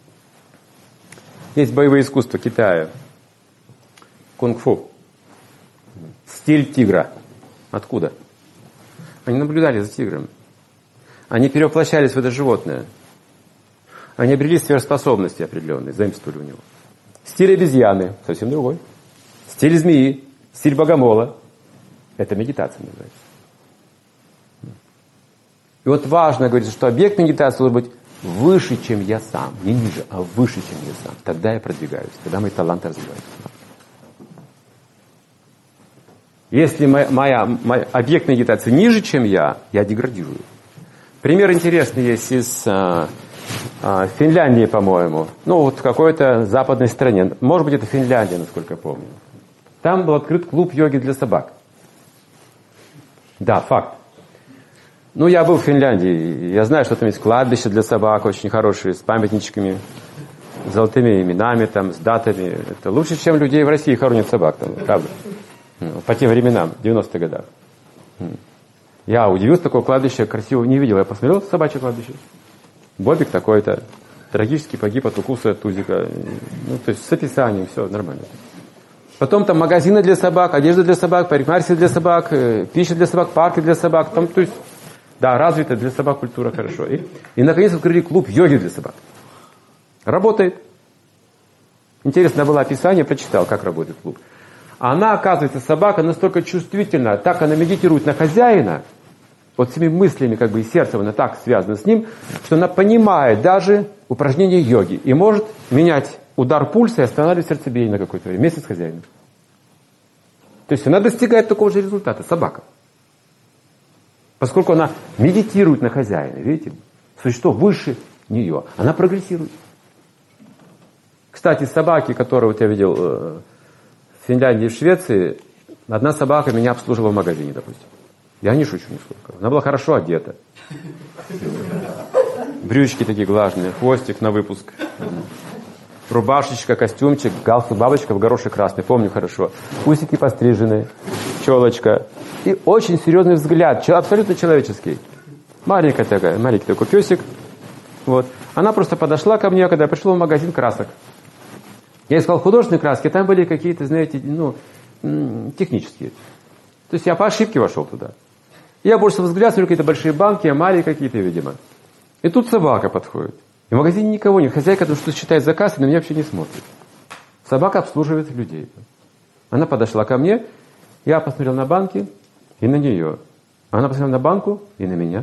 есть боевые искусства Китая. Кунг-фу. Стиль тигра. Откуда? Они наблюдали за тигром. Они перевоплощались в это животное. Они обрели сверхспособности определенные, заимствовали у него. Стиль обезьяны совсем другой. Стиль змеи, стиль богомола. Это медитация называется. И вот важно говорить, что объект медитации должен быть выше, чем я сам. Не ниже, а выше, чем я сам. Тогда я продвигаюсь, тогда мои таланты развиваются. Если мой объект медитации ниже, чем я деградирую. Пример интересный есть из Финляндии, по-моему. Ну, вот в какой-то западной стране. Может быть, это Финляндия, насколько я помню. Там был открыт клуб йоги для собак. Да, факт. Ну, я был в Финляндии. Я знаю, что там есть кладбище для собак, очень хорошие, с памятничками, с золотыми именами, там, с датами. Это лучше, чем людей в России хоронят собак, там, правда. По тем временам, в 90-х годах. Я удивился, такого кладбища красивого не видел. Я посмотрел собачье кладбище. Бобик такой-то, трагически погиб от укуса тузика. Ну, то есть с описанием, все нормально. Потом там магазины для собак, одежда для собак, парикмахерские для собак, пища для собак, парки для собак. Там, то есть, да, развита для собак культура хорошо. И наконец открыли клуб йоги для собак. Работает. Интересно было описание, прочитал, как работает клуб. Она, оказывается, собака настолько чувствительна, так она медитирует на хозяина, вот всеми мыслями, как бы и сердцем она так связана с ним, что она понимает даже упражнения йоги и может менять удар пульса и останавливать сердцебиение на какое-то время вместе с хозяином. То есть она достигает такого же результата, собака. Поскольку она медитирует на хозяина, видите, существо выше нее, она прогрессирует. Кстати, собаки, которые вот я видел в Финляндии и в Швеции, одна собака меня обслуживала в магазине, допустим. Я не шучу нисколько. Она была хорошо одета. Брючки такие глажные, хвостик на выпуск. Рубашечка, костюмчик, галстук, бабочка в горошек красный, помню хорошо. Усики постриженные, челочка. И очень серьезный взгляд, абсолютно человеческий. Маленький такой песик. Вот. Она просто подошла ко мне, когда я пришел в магазин красок. Я искал художественные краски, там были какие-то, знаете, технические. То есть я по ошибке вошел туда. Я больше взгляд, смотрю, какие-то большие банки, маленькие какие-то, видимо. И тут собака подходит. И в магазине никого нет. Хозяйка там что-то считает заказ, и на меня вообще не смотрит. Собака обслуживает людей. Она подошла ко мне, я посмотрел на банки и на нее. Она посмотрела на банку и на меня.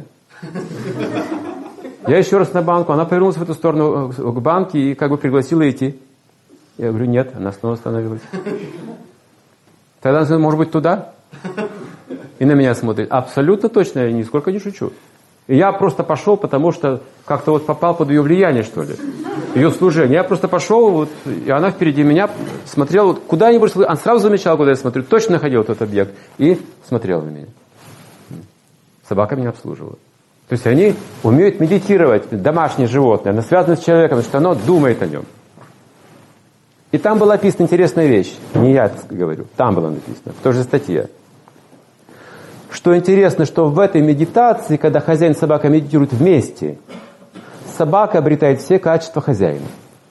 Я еще раз на банку, она повернулась в эту сторону к банке и как бы пригласила идти. Я говорю, нет, она снова остановилась. Тогда она, может быть, туда? И на меня смотрит. Абсолютно точно, я нисколько не шучу. И я просто пошел, потому что как-то вот попал под ее влияние, что ли. Ее служение. Я просто пошел, вот, и она впереди меня смотрела вот, куда-нибудь. Она сразу замечала, куда я смотрю. Точно находила тот объект. И смотрела на меня. Собака меня обслуживала. То есть они умеют медитировать, домашнее животное. Оно связано с человеком, потому что оно думает о нем. И там была описана интересная вещь. Не я говорю. Там было написано. В той же статье. Что интересно, что в этой медитации, когда хозяин и собака медитируют вместе, собака обретает все качества хозяина.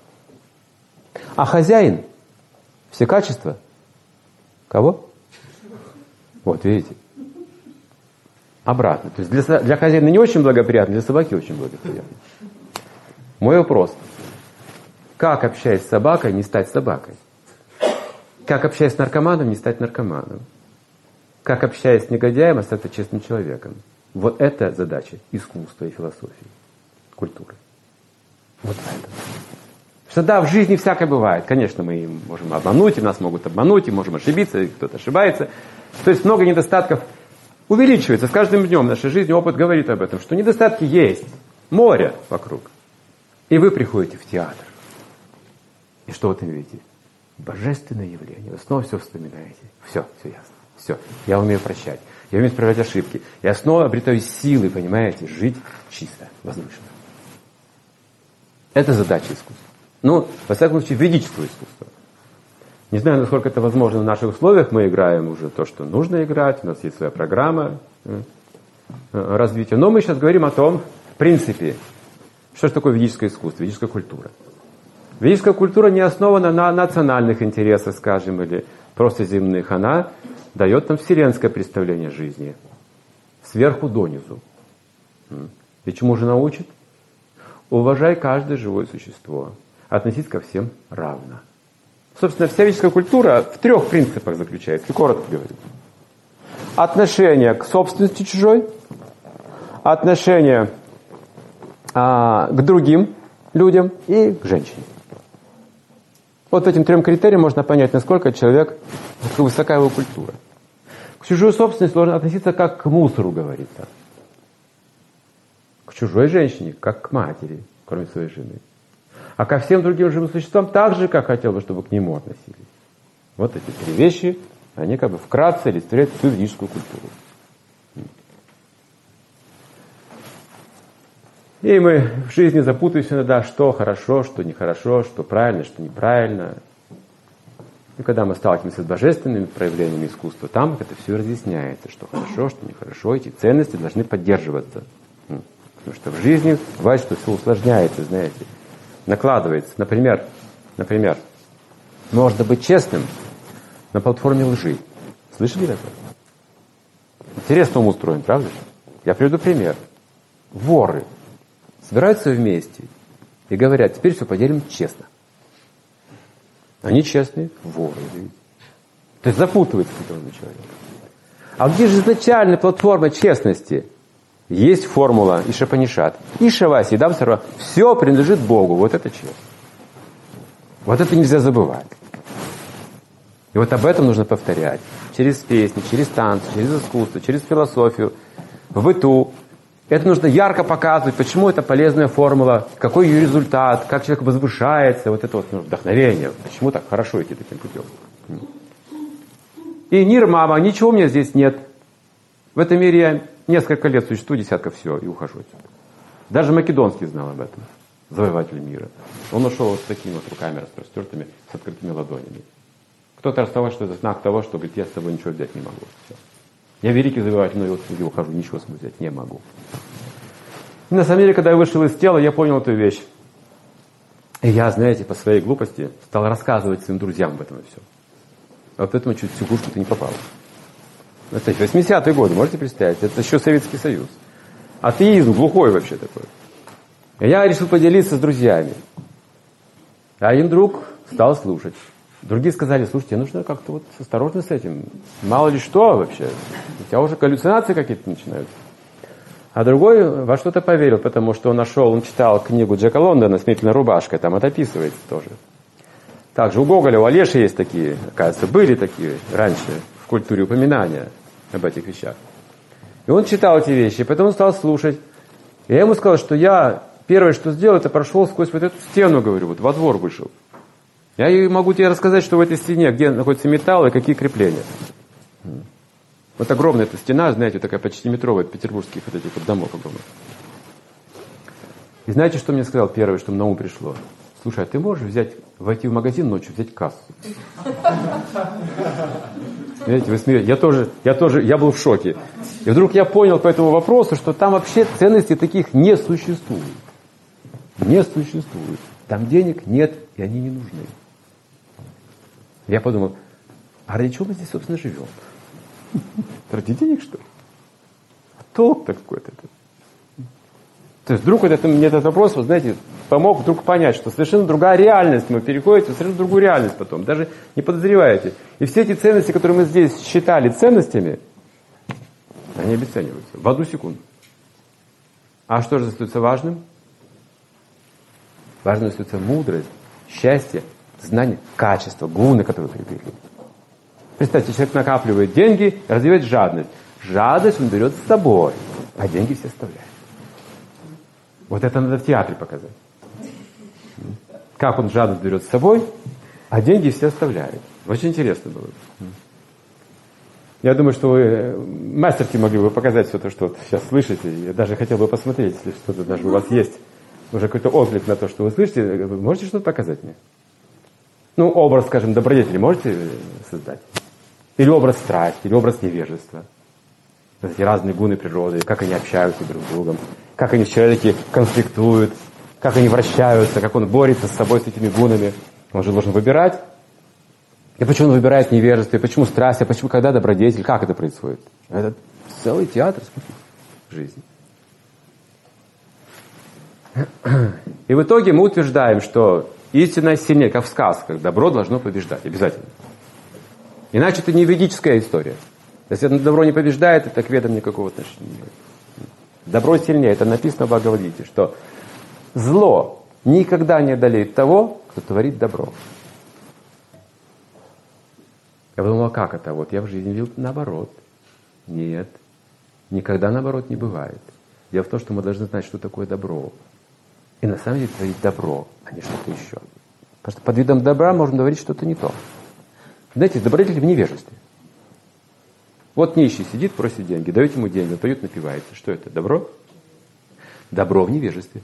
А хозяин все качества кого? Вот, видите? Обратно. То есть для хозяина не очень благоприятно, для собаки очень благоприятно. Мой вопрос. Как, общаясь с собакой, не стать собакой? Как, общаясь с наркоманом, не стать наркоманом? Как, общаясь с негодяем, остаться честным человеком? Вот это задача искусства и философии, культуры. Вот это. Что да, в жизни всякое бывает. Конечно, мы можем обмануть, и нас могут обмануть, и можем ошибиться, и кто-то ошибается. То есть много недостатков увеличивается. С каждым днем нашей жизни опыт говорит об этом, что недостатки есть. Море вокруг. И вы приходите в театр. И что вы там видите? Божественное явление. Вы снова все вспоминаете. Все ясно. Все. Я умею прощать. Я умею исправлять ошибки. Я снова обретаю силы, понимаете, жить чисто, возвышенно. Это задача искусства. Ну, во всяком случае, ведического искусства. Не знаю, насколько это возможно в наших условиях. Мы играем уже то, что нужно играть. У нас есть своя программа развития. Но мы сейчас говорим о том, в принципе, что же такое ведическое искусство, ведическая культура. Ведическая культура не основана на национальных интересах, скажем, или просто земных. Она дает нам вселенское представление жизни. Сверху донизу. И чему же научит? Уважай каждое живое существо. Относись ко всем равно. Собственно, вся ведическая культура в 3 принципах заключается, коротко говорю. Отношение к собственности чужой, отношение к другим людям и к женщине. Вот этим 3 критериям можно понять, насколько человек, насколько высока его культура. К чужой собственности должен относиться как к мусору, говорится. К чужой женщине, как к матери, кроме своей жены. А ко всем другим живым существам так же, как хотел бы, чтобы к нему относились. Вот эти 3 вещи, они как бы вкратце олицетворяют всю ведическую культуру. И мы в жизни запутаемся иногда, что хорошо, что нехорошо, что правильно, что неправильно. И когда мы сталкиваемся с божественными проявлениями искусства, там это все разъясняется, что хорошо, что нехорошо. Эти ценности должны поддерживаться. Потому что в жизни бывает, что все усложняется, знаете, накладывается. Например, можно быть честным на платформе лжи. Слышали такое? Интересно ум устроен, правда? Я приведу пример. Воры собираются вместе и говорят, теперь все поделим честно. Они честные, воры. То есть запутывается какой-то человек. А где же изначальная платформа честности? Есть формула Ишапанишат. Ишаваси, Идам Сарва. Все принадлежит Богу. Вот это честно. Вот это нельзя забывать. И вот об этом нужно повторять. Через песни, через танцы, через искусство, через философию, в быту. Это нужно ярко показывать, почему это полезная формула, какой ее результат, как человек возвышается. Вот это вот вдохновение. Почему так хорошо идти таким путем. И мир, мама, ничего у меня здесь нет. В этом мире я несколько лет существую, десятков, все, и ухожу отсюда. Даже Македонский знал об этом, завоеватель мира. Он ушел вот с такими вот руками распростертыми, с открытыми ладонями. Кто-то расставал, что это знак того, что, говорит, я с собой ничего взять не могу. Все. Я великий завоеватель, но я ухожу, ничего с собой взять не могу. И на самом деле, когда я вышел из тела, я понял эту вещь. И я, знаете, по своей глупости стал рассказывать своим друзьям об этом и все. А вот поэтому чуть в психушку-то не попал. Это 80-е годы, можете представить? Это еще Советский Союз. Атеизм глухой вообще такой. И я решил поделиться с друзьями. А один друг стал слушать. Другие сказали, слушайте, нужно как-то вот осторожно с этим. Мало ли что вообще. У тебя уже галлюцинации какие-то начинаются. А другой во что-то поверил, потому что он читал книгу Джека Лондона «Смертельная рубашка», там это описывается тоже. Также у Гоголя, у Олеши есть такие, оказывается, были такие раньше в культуре упоминания об этих вещах. И он читал эти вещи, потом он стал слушать. И я ему сказал, что я первое, что сделал, это прошел сквозь вот эту стену, говорю, вот во двор вышел. Я могу тебе рассказать, что в этой стене, где находится металл и какие крепления. Вот огромная эта стена, знаете, такая почти метровая, петербургских вот этих вот домов огромных. И знаете, что мне сказал первое, что на ум пришло? Слушай, а ты можешь войти в магазин ночью, взять кассу? Знаете, вы смеетесь. Я был в шоке. И вдруг я понял по этому вопросу, что там вообще ценностей таких не существует. Не существует. Там денег нет, и они не нужны. Я подумал, а ради чего мы здесь, собственно, живем? Ради денег, что ли? Толк-то какой-то. То есть вдруг мне этот вопрос, вы знаете, помог вдруг понять, что совершенно другая реальность. Мы переходим в совершенно другую реальность потом. Даже не подозреваете. И все эти ценности, которые мы здесь считали ценностями, они обесцениваются в одну секунду. А что же остается важным? Важным остается мудрость, счастье, знание, качество, гуны, которые приобрели. Представьте, человек накапливает деньги, развивает жадность. Жадность он берет с собой, а деньги все оставляет. Вот это надо в театре показать. Как он жадность берет с собой, а деньги все оставляет. Очень интересно было. Я думаю, что вы мастерски могли бы показать все то, что вот сейчас слышите. Я даже хотел бы посмотреть, если что-то даже у вас есть. Уже какой-то отклик на то, что вы слышите. Вы можете что-то показать мне? Ну, образ, скажем, добродетели можете создать? Или образ страсти, или образ невежества. Эти разные гуны природы, как они общаются друг с другом, как они в человеке конфликтуют, как они вращаются, как он борется с собой, с этими гунами. Он же должен выбирать. И почему он выбирает невежество, и почему страсть, а почему когда добродетель, как это происходит? Это целый театр жизни. И в итоге мы утверждаем, что истина сильнее, как в сказках, добро должно побеждать, обязательно. Иначе это не ведическая история. Если добро не побеждает, это к ведам никакого отношения не имеет. Добро сильнее, это написано в Бхагавад-гите, что зло никогда не одолеет того, кто творит добро. Я подумал, а как это? Вот я в жизни видел наоборот. Нет, никогда наоборот не бывает. Дело в том, что мы должны знать, что такое добро. И на самом деле творить добро, а не что-то еще. Потому что под видом добра можно говорить что-то не то. Знаете, добродетель в невежестве. Вот нищий сидит, просит деньги, даете ему деньги, он поет, напивается. Что это? Добро? Добро в невежестве.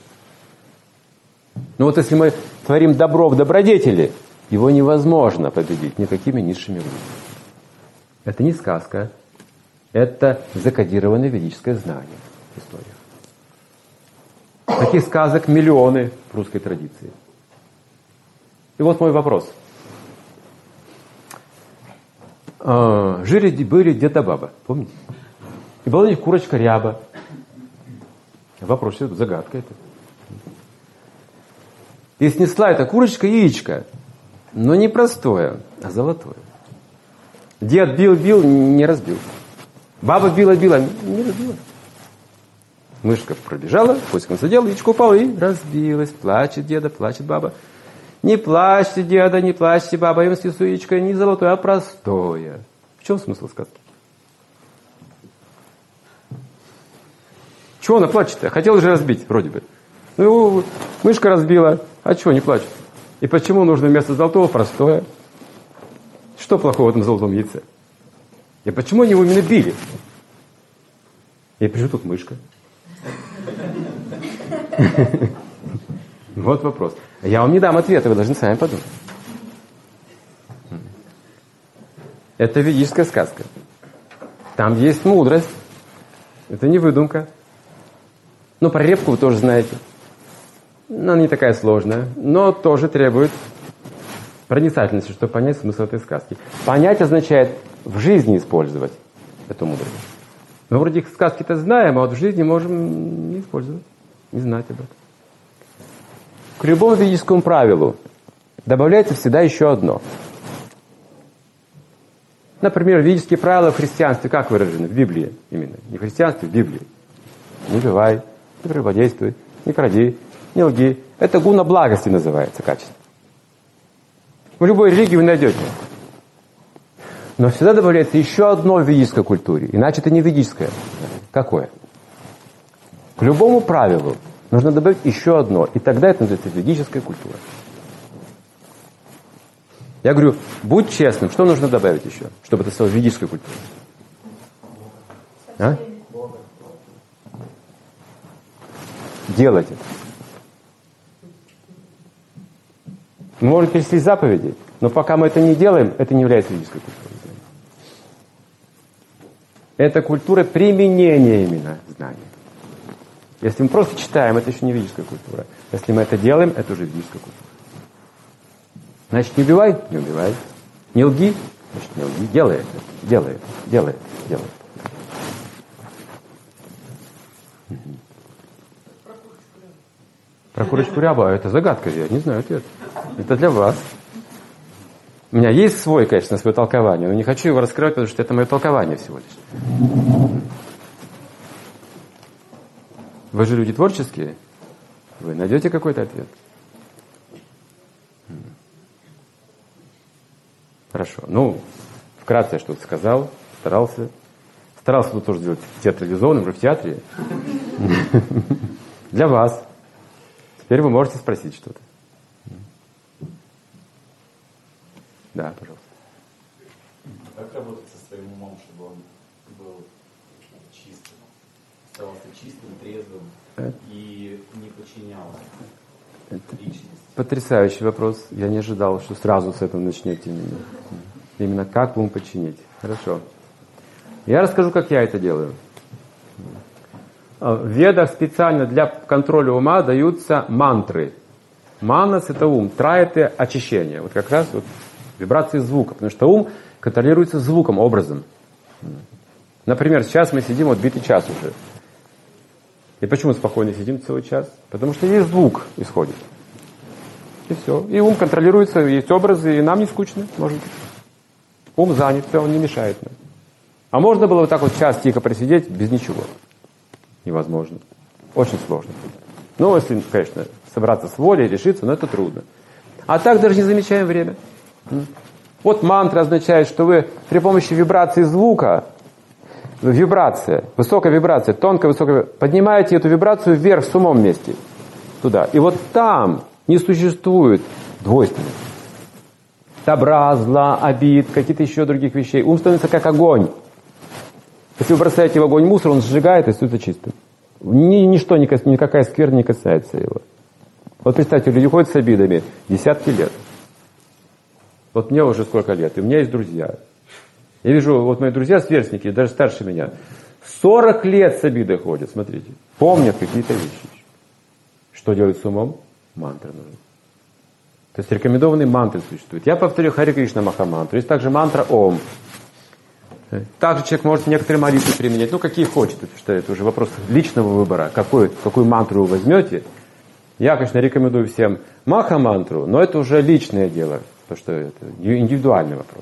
Но вот если мы творим добро в добродетели, его невозможно победить никакими низшими высшими. Это не сказка, это закодированное ведическое знание в историях. Таких сказок миллионы в русской традиции. И вот мой вопрос. Жили-были дед да баба, помните? И была у них курочка ряба. Вопрос, это загадка это. И снесла эта курочка яичко, но не простое, а золотое. Дед бил, не разбил. Баба била, не разбила. Мышка пробежала, хвостиком задела, яичко упало и разбилась. Плачет деда, плачет баба. Не плачьте, деда, не плачьте, баба, я вам снесу яичко не золотое, а простое. В чем смысл сказки? Чего она плачет-то? Хотела же разбить, вроде бы. Ну, мышка разбила, а чего не плачет? И почему нужно вместо золотого простое? Что плохого в этом золотом яйце? И почему они его именно били? И при чем тут мышка? Вот вопрос. Я вам не дам ответа, вы должны сами подумать. Это ведическая сказка. Там есть мудрость. Это не выдумка. Ну, про репку вы тоже знаете. Она не такая сложная, но тоже требует проницательности, чтобы понять смысл этой сказки. Понять означает в жизни использовать эту мудрость. Мы вроде сказки-то знаем, а вот в жизни можем не использовать, не знать об этом. К любому ведическому правилу добавляется всегда еще одно. Например, ведические правила в христианстве как выражены? В Библии именно. Не в христианстве, в Библии. Не убивай, не прелюбодействуй, не кради, не лги. Это гуна благости называется, качество. В любой религии вы найдете. Но всегда добавляется еще одно в ведической культуре. Иначе это не ведическое. Какое? К любому правилу нужно добавить еще одно. И тогда это называется ведическая культура. Я говорю, будь честным, что нужно добавить еще, чтобы это стало ведической культурой? А? Делать это. Мы можем перечислить заповеди, но пока мы это не делаем, это не является ведической культурой. Это культура применения именно знаний. Если мы просто читаем, это еще не ведическая культура. Если мы это делаем, это уже ведическая культура. Значит, не убивай, не убивай. Не лги, значит, не лги. Делай это, делай это, делай это, делай это. Про курочку рябу, это загадка, я не знаю ответ. Это для вас. У меня есть свой, конечно, свое толкование, но не хочу его раскрывать, потому что это мое толкование всего лишь. Вы же люди творческие, вы найдете какой-то ответ. Хорошо. Ну, вкратце я что-то сказал, старался. Старался тут тоже сделать театрализованным, уже в театре. Для вас. Теперь вы можете спросить что-то. Да, пожалуйста. Как работать со своим умом, чтобы он был чистым, оставался чистым, трезвым и не подчинялся личности? Потрясающий вопрос. Я не ожидал, что сразу с этого начнете именно. Именно как ум подчинить. Хорошо. Я расскажу, как я это делаю. В ведах специально для контроля ума даются мантры. Манас — это ум, тра — это очищение. Вот как раз вот вибрации звука, потому что ум контролируется звуком, образом. Например, сейчас мы сидим, вот битый час уже. И почему спокойно сидим целый час? Потому что есть звук исходит. И все. И ум контролируется, есть образы, и нам не скучно, может быть. Ум занят, он не мешает нам. А можно было вот так вот час тихо просидеть без ничего? Невозможно. Очень сложно. Ну, если, конечно, собраться с волей, решиться, но это трудно. А так даже не замечаем время. Вот мантра означает, что вы при помощи вибрации звука, вибрация, высокая вибрация, тонкая, высокая, поднимаете эту вибрацию вверх в самом месте. Туда. И вот там не существует двойственности. Добра, зла, обид, каких-то еще других вещей. Ум становится как огонь. Если вы бросаете в огонь мусор, он сжигает и становится чистым. Ничто, никакая скверна не касается его. Вот представьте, люди ходят с обидами десятки лет. Вот мне уже сколько лет, и у меня есть друзья. Я вижу, вот мои друзья, сверстники, даже старше меня, 40 лет с обидой ходят, смотрите. Помнят какие-то вещи. Что делать с умом? Мантры нужны. То есть рекомендованные мантры существуют. Я повторю Харе Кришна Махамантру. Есть также мантра Ом. Также человек может некоторые молитвы применять, ну какие хочет, что это уже вопрос личного выбора, какую мантру вы возьмете. Я, конечно, рекомендую всем Маха-мантру, но это уже личное дело, потому что это индивидуальный вопрос.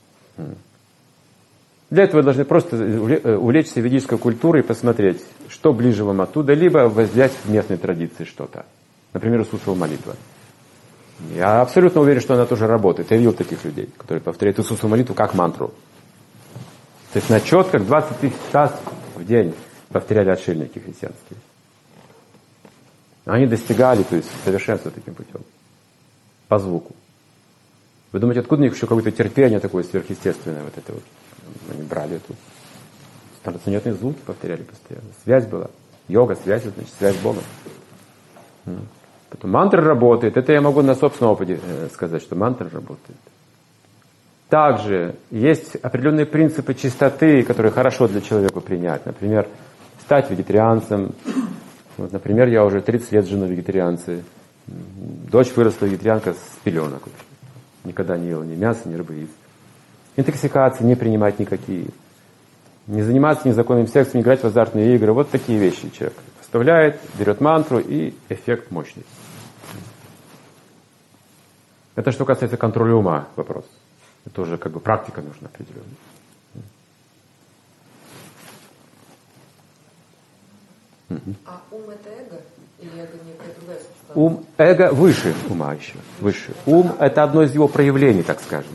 Для этого вы должны просто увлечься ведической культурой и посмотреть, что ближе вам оттуда, либо взять в местной традиции что-то. Например, Иисусова молитва. Я абсолютно уверен, что она тоже работает. Я видел таких людей, которые повторяют Иисусову молитву как мантру. То есть на четках 20 тысяч раз в день повторяли отшельники христианские. Они достигали, то есть, совершенства таким путем. По звуку. Вы думаете, откуда у них еще какое-то терпение такое сверхъестественное? Вот это вот. Они брали эту. Трансцендентные звуки повторяли постоянно. Связь была. Йога, связь, значит, связь с Богом. Потом мантра работает. Это я могу на собственном опыте сказать, что мантра работает. Также есть определенные принципы чистоты, которые хорошо для человека принять. Например, стать вегетарианцем. Вот, например, я уже 30 лет с женой вегетарианцы. Дочь выросла вегетарианка с пеленок. Никогда не ела ни мяса, ни рыбы, яиц. Интоксикации не принимать никакие. Не заниматься незаконным сексом, не играть в азартные игры. Вот такие вещи человек вставляет, берет мантру, и эффект мощный. Это что касается контроля ума вопрос. Это уже как бы практика нужна определенная. А ум — это эго? Или эго некая другая субстанция? Ум, эго выше ума еще. Выше. Ум — это одно из его проявлений, так скажем.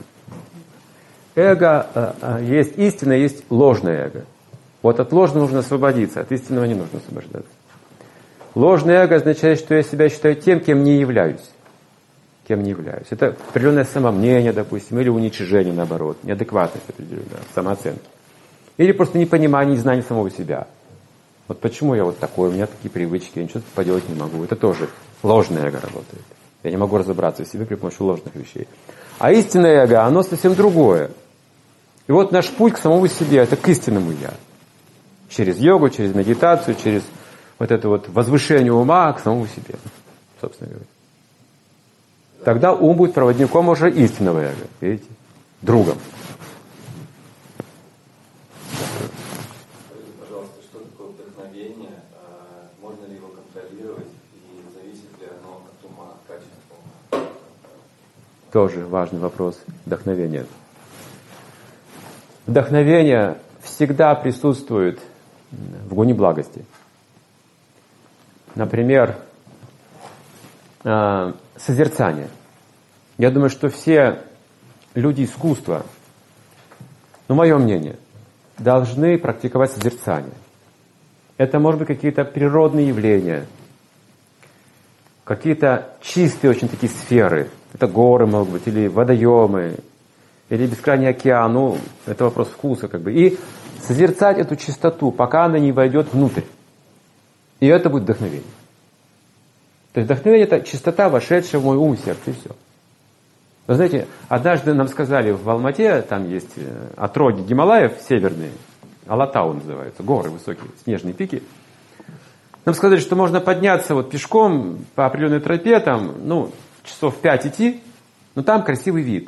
Эго есть истинное, есть ложное эго. Вот от ложного нужно освободиться, от истинного не нужно освобождаться. Ложное эго означает, что я себя считаю тем, кем не являюсь. Кем не являюсь. Это определенное самомнение, допустим, или уничижение, наоборот, неадекватность определенная, самооценки. Или просто непонимание, незнание самого себя. Вот почему я вот такой, у меня такие привычки, я ничего поделать не могу. Это тоже ложное эго работает. Я не могу разобраться в себе при помощи ложных вещей. А истинное эго, оно совсем другое. И вот наш путь к самому себе, это к истинному я. Через йогу, через медитацию, через вот это вот возвышение ума к самому себе, собственно говоря. Тогда ум будет проводником уже истинного эго, видите, другом. Скажите, пожалуйста, что такое вдохновение? Можно ли его контролировать? И зависит ли оно от ума, от качества ума? Тоже важный вопрос. Вдохновение. Вдохновение всегда присутствует в гуне благости. Например, созерцание. Я думаю, что все люди искусства, ну, мое мнение, должны практиковать созерцание. Это, может быть, какие-то природные явления, какие-то чистые очень такие сферы. Это горы, могут быть, или водоемы, или бескрайний океан, ну, это вопрос вкуса, как бы. И созерцать эту чистоту, пока она не войдет внутрь. И это будет вдохновение. То есть вдохновение — это чистота, вошедшая в мой ум и сердце, и все. Вы знаете, однажды нам сказали в Алмате, там есть отроги Гималаев северные, Алатау называются, горы высокие, снежные пики. Нам сказали, что можно подняться вот пешком по определенной тропе, там, ну, часов 5 идти, но там красивый вид.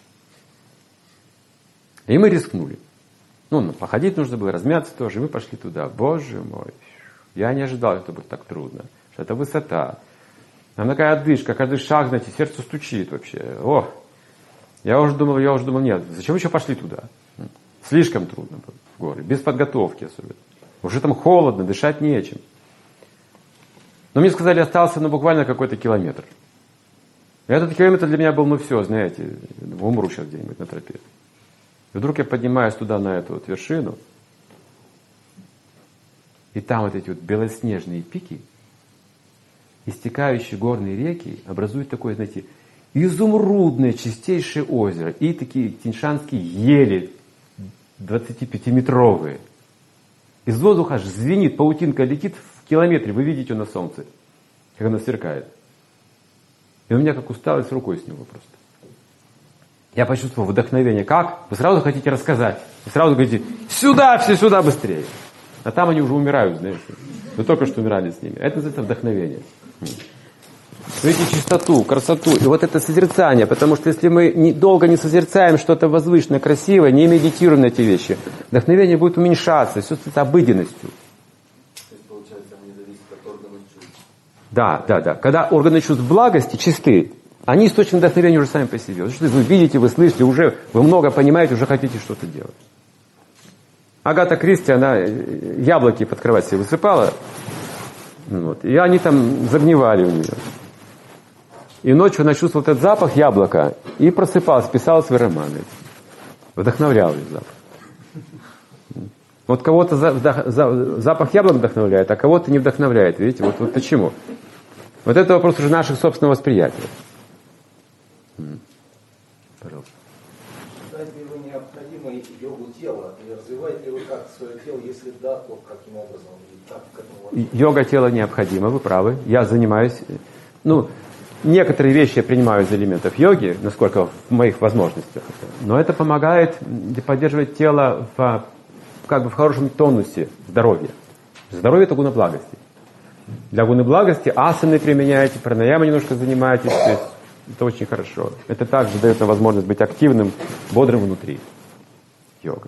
И мы рискнули. Ну, походить нужно было, размяться тоже, и мы пошли туда. Боже мой, я не ожидал, что это будет так трудно, что это высота. Там такая отдышка, каждый шаг, знаете, сердце стучит вообще. О, я уже думал, нет, зачем еще пошли туда? Слишком трудно было в горы, без подготовки особенно. Уже там холодно, дышать нечем. Но мне сказали, остался, ну, буквально какой-то километр. И этот километр для меня был, ну, все, знаете, умру сейчас где-нибудь на тропе. И вдруг я поднимаюсь туда, на эту вот вершину, и там вот эти вот белоснежные пики, истекающие горные реки образуют такое, знаете, изумрудное чистейшее озеро и такие тиньшанские ели 25-метровые. Из воздуха аж звенит, паутинка летит в километре, вы видите ее на солнце, как она сверкает. И у меня как усталость рукой с него просто. Я почувствовал вдохновение. Как? Вы сразу хотите рассказать. Вы сразу говорите, сюда, все сюда быстрее. А там они уже умирают, знаете. Вы только что умирали с ними. Это называется вдохновение. Видите чистоту, красоту. И вот это созерцание. Потому что если мы долго не созерцаем что-то возвышенное, красивое, не медитируем на эти вещи, вдохновение будет уменьшаться, все становится обыденностью. То есть, получается, оно не зависит от органов чувств. Да. Когда органы чувств благости чисты, они источник вдохновения уже сами по себе. Вот что вы видите, вы слышите, уже вы много понимаете, уже хотите что-то делать. Агата Кристи, она яблоки под кровать себе высыпала, вот, и они там загнивали у нее. И ночью она чувствовала этот запах яблока и просыпалась, писала свои романы. Вдохновлял ее запах. Вот кого-то запах яблок вдохновляет, а кого-то не вдохновляет. Видите, вот почему? Вот это вопрос уже наших собственного восприятия. Пожалуйста. Считаете ли вы необходимой йогу тела? И развиваете ли вы как свое тело? Если да, то каким образом? И как к этому? Йога тела необходима, вы правы. Я занимаюсь... Ну, некоторые вещи я принимаю из элементов йоги, насколько в моих возможностях. Но это помогает поддерживать тело в хорошем тонусе здоровья. Здоровье — это гуна благости. Для гуны благости асаны применяете, пранаямой немножко занимаетесь, то есть это очень хорошо. Это также дает нам возможность быть активным, бодрым внутри. Йога.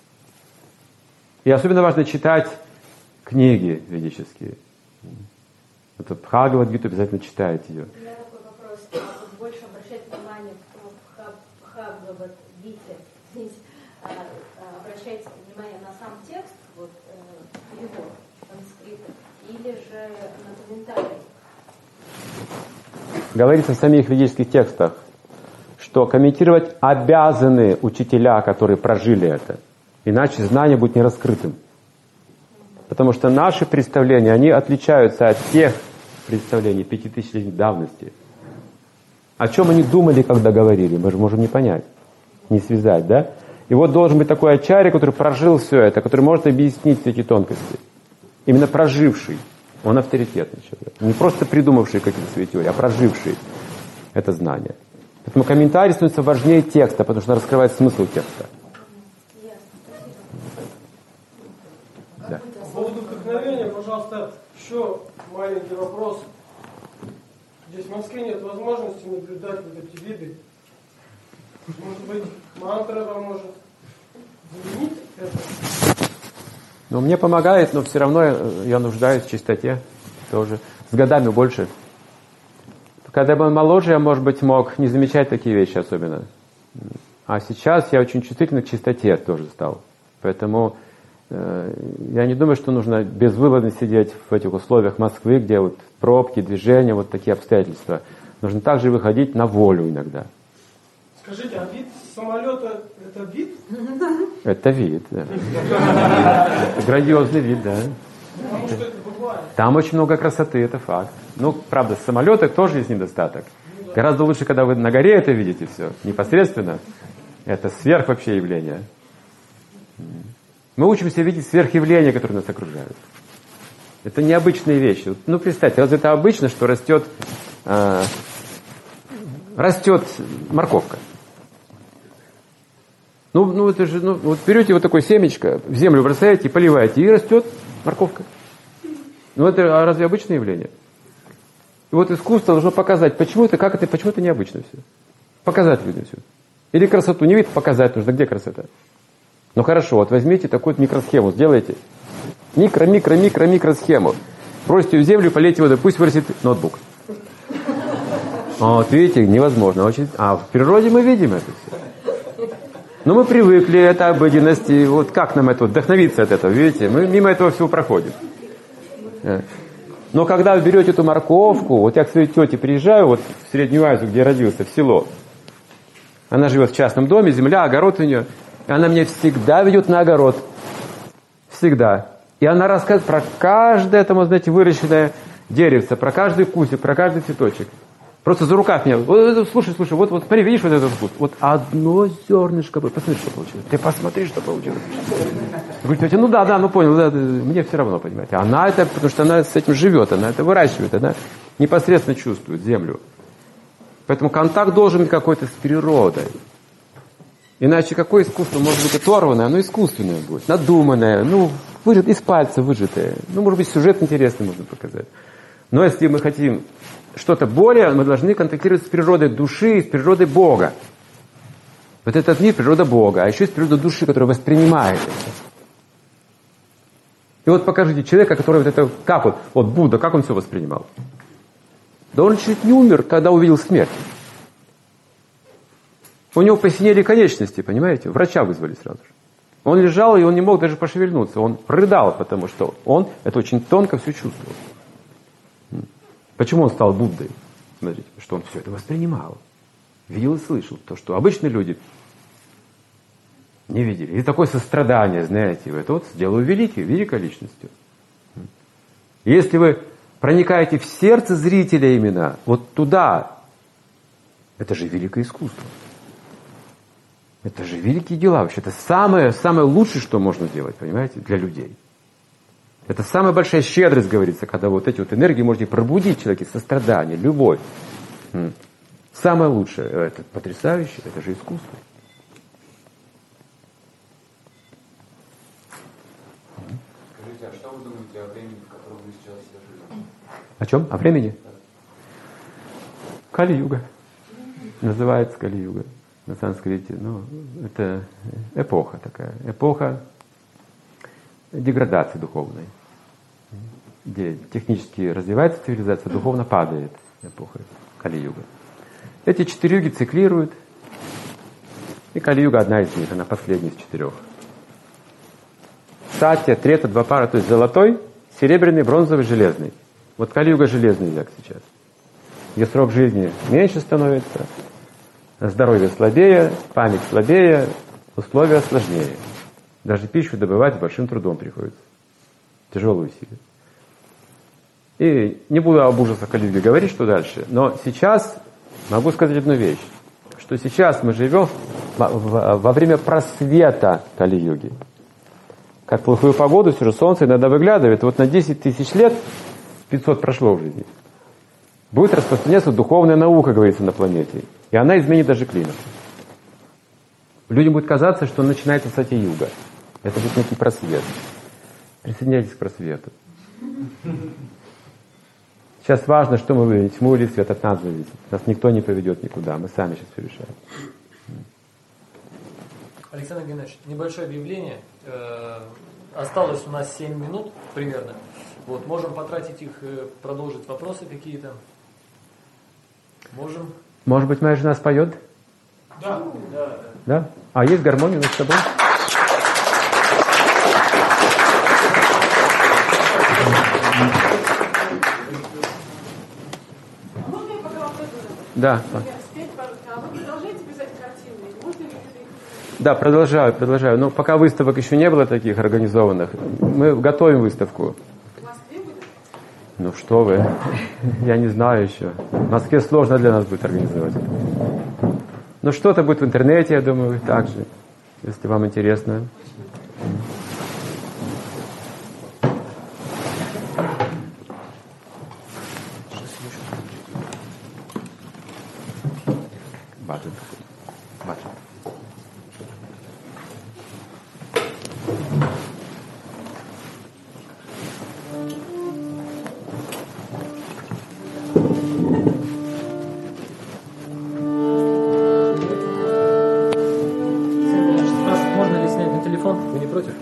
И особенно важно читать книги ведические. Это Бхагавад-гиту обязательно читайте ее. У меня такой вопрос. Вот больше обращать внимание в Бхагавад-гите. Обращайте внимание на сам текст, вот, перевод санскрита, или же на комментарии. Говорится в самих ведических текстах, что комментировать обязаны учителя, которые прожили это. Иначе знание будет нераскрытым. Потому что наши представления, они отличаются от тех представлений 5000-летней давности. О чем они думали, когда говорили, мы же можем не понять, не связать, да? И вот должен быть такой ачарья, который прожил все это, который может объяснить все эти тонкости. Именно проживший. Он авторитетный человек. Не просто придумавший какие-то свои теории, а проживший это знание. Поэтому комментарий становится важнее текста, потому что он раскрывает смысл текста. Да. По поводу вдохновения, пожалуйста, еще маленький вопрос. Здесь в Москве нет возможности наблюдать вот эти виды. Может быть, мантра вам может заменить это? Ну, мне помогает, но все равно я нуждаюсь в чистоте тоже. С годами больше. Когда я был моложе, я, может быть, мог не замечать такие вещи особенно. А сейчас я очень чувствительный к чистоте тоже стал. Поэтому я не думаю, что нужно безвылазно сидеть в этих условиях Москвы, где вот пробки, движения, вот такие обстоятельства. Нужно также выходить на волю иногда. Скажите, а вид самолета — это вид? Это вид, да. Это грандиозный вид, да. Потому что это бывает. Там очень много красоты, это факт. Ну, правда, с самолета тоже есть недостаток. Гораздо лучше, когда вы на горе это видите все, непосредственно. Это сверх вообще явление. Мы учимся видеть сверхявления, которые нас окружают. Это необычные вещи. Ну, представьте, разве это обычно, что растет морковка? Ну, это же, вот берете вот такое семечко, в землю бросаете, поливаете, и растет морковка. Ну, это разве обычное явление? И вот искусство должно показать, почему это необычно все. Показать людям все. Или красоту не видно, показать нужно. Где красота? Ну хорошо, вот возьмите такую микросхему, сделайте. Микросхему. Бросьте в землю, полейте водой, пусть вырастет ноутбук. Вот видите, невозможно. А в природе мы видим это все. Но мы привыкли, это обыденность, и вот как нам это вдохновиться от этого, видите? Мы мимо этого всего проходим. Но когда вы берете эту морковку, вот я к своей тете приезжаю, вот в Среднюю Азию, где я родился, в село. Она живет в частном доме, земля, огород у нее. И она меня всегда ведет на огород. Всегда. И она рассказывает про каждое, там, знаете, выращенное деревце, про каждый кустик, про каждый цветочек. Просто за рукав меня. Слушай, вот смотри, видишь вот этот куст? Вот одно зернышко. Посмотри, что получилось. Ты посмотри, что получилось. Говорит, тетя, ну да, понял, да, мне все равно, понимаете. Она это, потому что она с этим живет, она это выращивает, она непосредственно чувствует землю. Поэтому контакт должен быть какой-то с природой. Иначе какое искусство может быть оторванное, оно искусственное будет, надуманное, из пальца выжатое. Может быть, сюжет интересный можно показать. Но если мы хотим что-то более, мы должны контактировать с природой души, с природой Бога. Вот этот мир — природа Бога, а еще есть природа души, которая воспринимает это. И вот покажите человека, который вот это, как вот Будда, как он все воспринимал. Да он чуть не умер, когда увидел смерть. У него посинели конечности, понимаете? Врача вызвали сразу же. Он лежал, и он не мог даже пошевельнуться. Он рыдал, потому что он это очень тонко все чувствовал. Почему он стал Буддой? Смотрите, что он все это воспринимал. Видел и слышал. То, что обычные люди не видели. И такое сострадание, знаете, это вот сделал великой личностью. Если вы проникаете в сердце зрителя именно, вот туда, это же великое искусство. Это же великие дела вообще. Это самое лучшее, что можно делать, понимаете, для людей. Это самая большая щедрость, говорится, когда вот эти вот энергии можете пробудить в человеке, сострадание, любовь. Самое лучшее, это потрясающе, это же искусство. Скажите, а что вы думаете о времени, в котором мы сейчас живем? О чем? О времени? Кали-юга. Называется Кали-юга. На санскрите, это эпоха такая, эпоха деградации духовной, где технически развивается цивилизация, духовно падает, эпоха Кали-юга. Эти 4 юги циклируют, и Кали-юга одна из них, она последняя из 4. Сатья, Трета, Двапара, то есть золотой, серебряный, бронзовый, железный. Вот Кали-юга железный век сейчас, где срок жизни меньше становится, здоровье слабее, память слабее, условия сложнее. Даже пищу добывать с большим трудом приходится. Тяжелые усилия. И не буду об ужасах Кали-юги говорить, что дальше, но сейчас могу сказать одну вещь, что сейчас мы живем во время просвета Кали-юги. Как в плохую погоду, все же солнце иногда выглядывает, вот на 10 тысяч лет 500 прошло в жизни. Будет распространяться духовная наука, говорится, на планете. И она изменит даже климат. Людям будет казаться, что начинается Сатья-юга. Это будет некий просвет. Присоединяйтесь к просвету. Сейчас важно, что мы выберем, тьму или свет, от нас зависит. Нас никто не поведет никуда, мы сами сейчас все решаем. Александр Геннадьевич, небольшое объявление. Осталось у нас 7 минут примерно. Вот, можем потратить их, продолжить вопросы какие-то. Можем. Может быть, моя жена споет? Да? А есть гармония у нас с тобой? Да. Да, продолжаю. Но пока выставок еще не было таких организованных, мы готовим выставку. Ну что вы, я не знаю еще. В Москве сложно для нас будет организовать это. Но что-то будет в интернете, я думаю, также, если вам интересно. Баджан. Можно ли снять на телефон? Вы не против?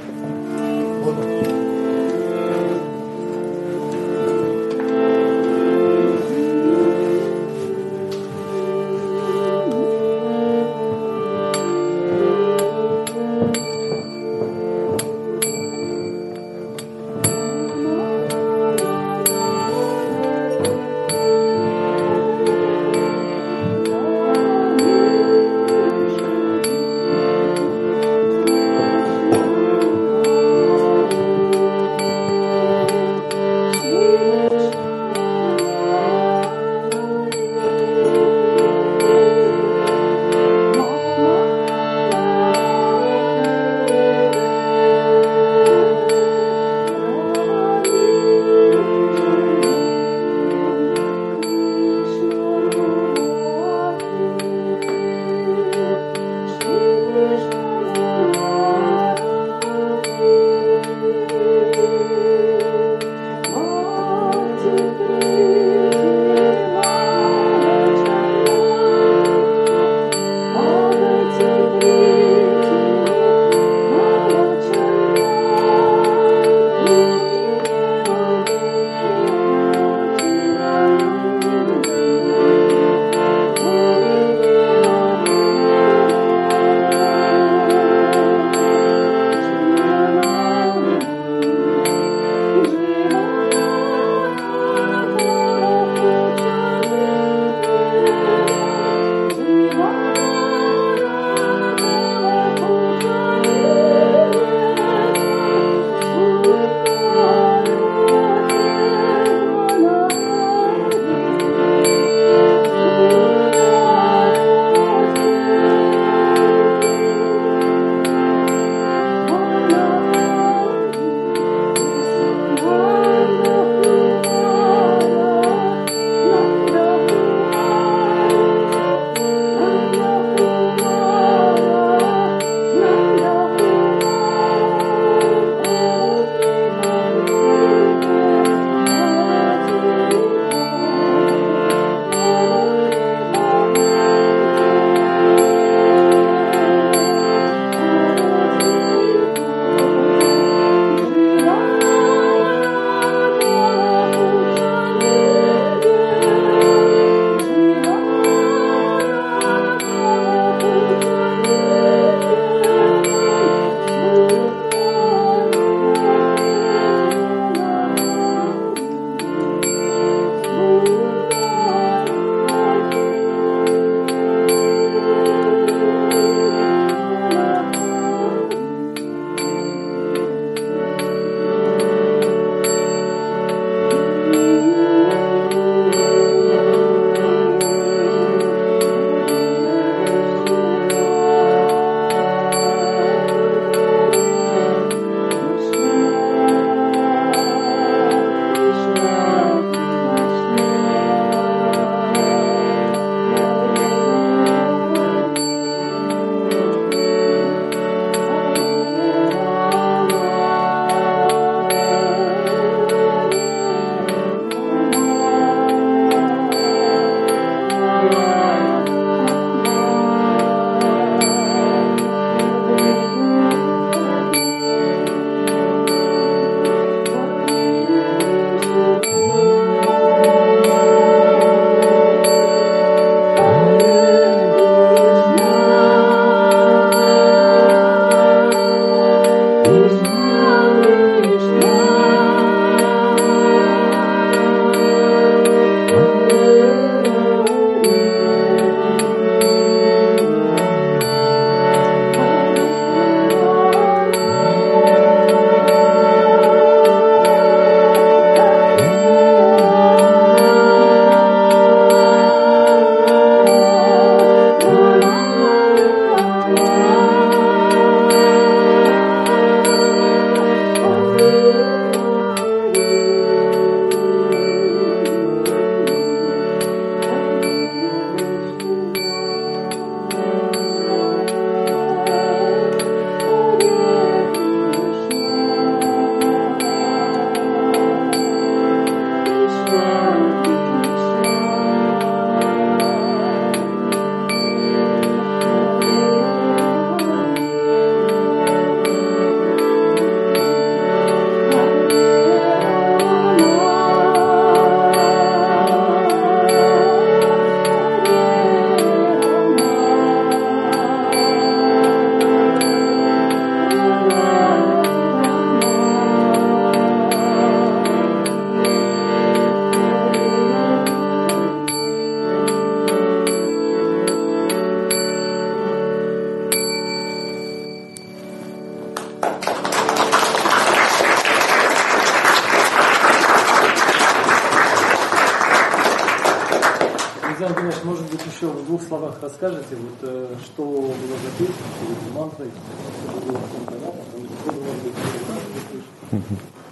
Конечно, может быть, еще в 2 словах расскажете, вот, что было записано перед мантрой, что было понятно, что было записано.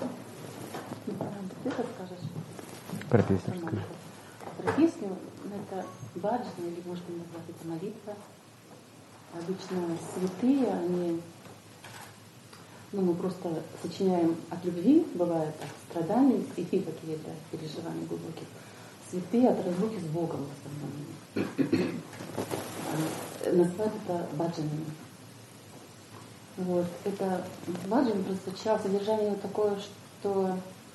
Ты расскажешь? Про песню расскажи. Про песню, это баджана, или можно назвать это молитва. Обычно святые, они, мы просто сочиняем от любви, бывает от страданий, стихи какие-то, переживания глубоких. Святые от разлуки с Богом в основном. Называют это баджанами. Вот. Это баджан прозвучал, содержание такое, что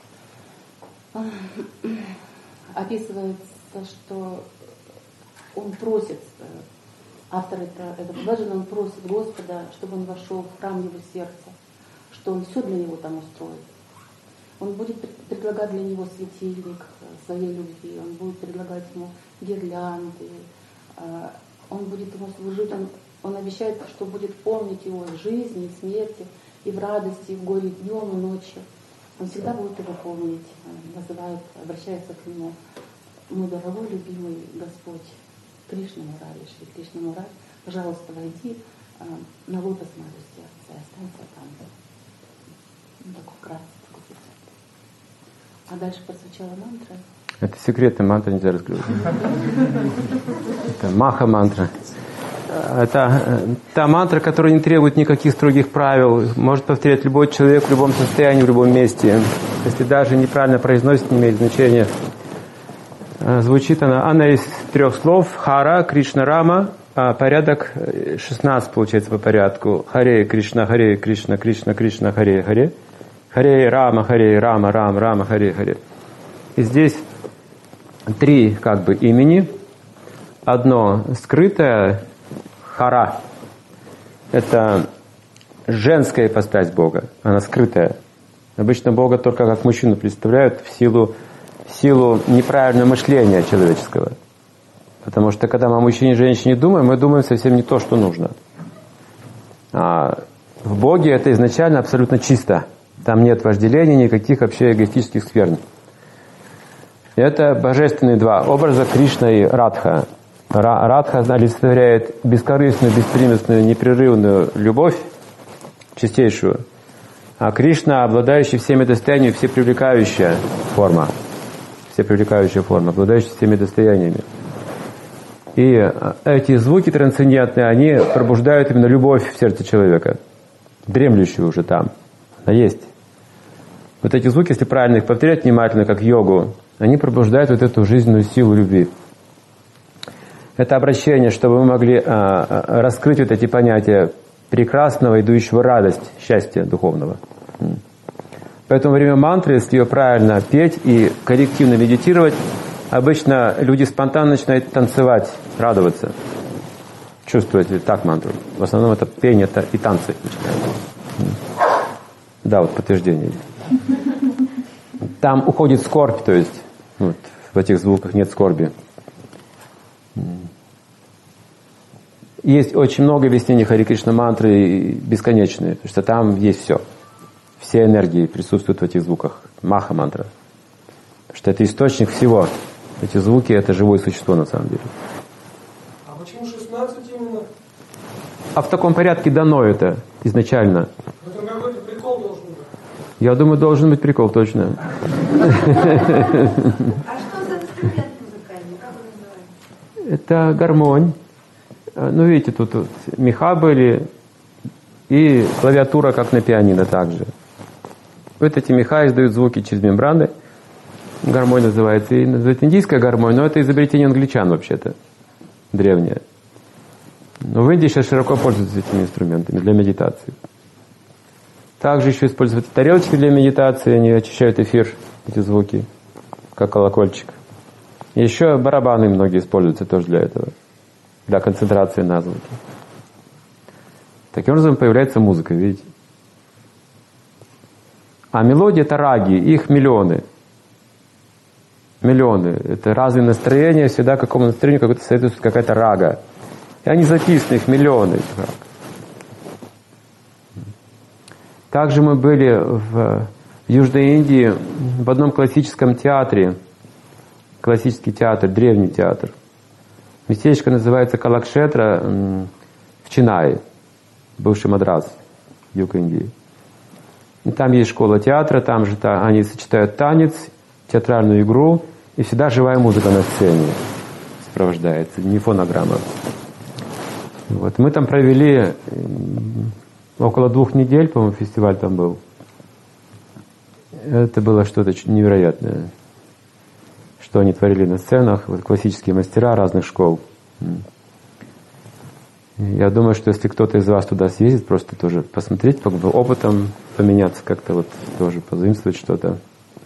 описывается, что он просит, автор этого баджана, он просит Господа, чтобы он вошел в храм его сердца, что он все для него там устроит. Он будет предлагать для него светильник своей любви, он будет предлагать ему гирлянды, он будет ему служить, он обещает, что будет помнить его в жизни, в смерти, и в радости, и в горе днем и ночью. Он всегда будет его помнить, называет, обращается к нему: мой дорогой, любимый Господь, Кришна Мурари, Шри Кришна Мурари, пожалуйста, войди на лотос моего сердца и останься там. Такой кратко. А дальше прозвучала мантра. Это секретная мантра, нельзя раскрывать. Это маха-мантра. Это та мантра, которая не требует никаких строгих правил. Может повторять любой человек в любом состоянии, в любом месте. Если даже неправильно произносит, не имеет значения. Звучит она. Она из 3 слов. Хара, Кришна, Рама. Порядок 16 получается по порядку. Харе, Кришна, Кришна, Кришна, Харе, Харе. Харе Рама, Рам, Рама, Харе. И здесь 3 как бы имени. Одно скрытое, Хара. Это женская ипостась Бога. Она скрытая. Обычно Бога только как мужчину представляют в силу неправильного мышления человеческого. Потому что когда мы о мужчине и женщине думаем, мы думаем совсем не то, что нужно. А в Боге это изначально абсолютно чисто. Там нет вожделения, никаких вообще эгоистических скверн. Это божественные 2 образа, Кришна и Радха. Радха олицетворяет бескорыстную, беспримесную, непрерывную любовь, чистейшую. А Кришна, обладающий всеми достояниями, всепривлекающая форма. Всепривлекающая форма, обладающая всеми достояниями. И эти звуки трансцендентные, они пробуждают именно любовь в сердце человека, дремлющую уже там. Она есть. Вот эти звуки, если правильно их повторять внимательно, как йогу, они пробуждают вот эту жизненную силу любви. Это обращение, чтобы мы могли раскрыть вот эти понятия прекрасного, идущего радость, счастья духовного. Поэтому во время мантры, если ее правильно петь и коллективно медитировать, обычно люди спонтанно начинают танцевать, радоваться, чувствовать так мантру. В основном это пение и танцы начинаются. Да, вот подтверждение. Там уходит скорбь, то есть вот, в этих звуках нет скорби. Есть очень много объяснений Харе Кришна мантры, бесконечные, потому что там есть все. Все энергии присутствуют в этих звуках. Маха-мантра. Потому что это источник всего. Эти звуки — это живое существо на самом деле. А почему 16 именно? А в таком порядке дано это изначально. Это какой-то прикол должен быть. Я думаю, должен быть прикол, точно. А что за инструмент музыкальный? Как он называется? Это гармонь. Ну, видите, тут меха были и клавиатура, как на пианино также. Вот эти меха издают звуки через мембраны. Гармонь называется. И называется индийская гармонь, но это изобретение англичан вообще-то. Древнее. Но в Индии сейчас широко пользуются этими инструментами для медитации. Также еще используют тарелочки для медитации, они очищают эфир, эти звуки, как колокольчик. И еще барабаны многие используются тоже для этого, для концентрации на звуке. Таким образом появляется музыка, видите? А мелодии — это раги, их миллионы. Миллионы. Это разные настроения, всегда к какому настроению какой-то соответствует какая-то рага. И они записаны, их миллионы. Также мы были в Южной Индии в одном классическом театре. Классический театр, древний театр. Местечко называется Калакшетра в Чинае, бывший Мадрас, юг Индии. И там есть школа театра, там же они сочетают танец, театральную игру, и всегда живая музыка на сцене сопровождается, не фонограмма. Вот. Мы там провели около 2 недель, по-моему, фестиваль там был. Это было что-то невероятное, что они творили на сценах, вот классические мастера разных школ. Я думаю, что если кто-то из вас туда съездит, просто тоже посмотреть, опытом поменяться, как-то вот тоже позаимствовать что-то.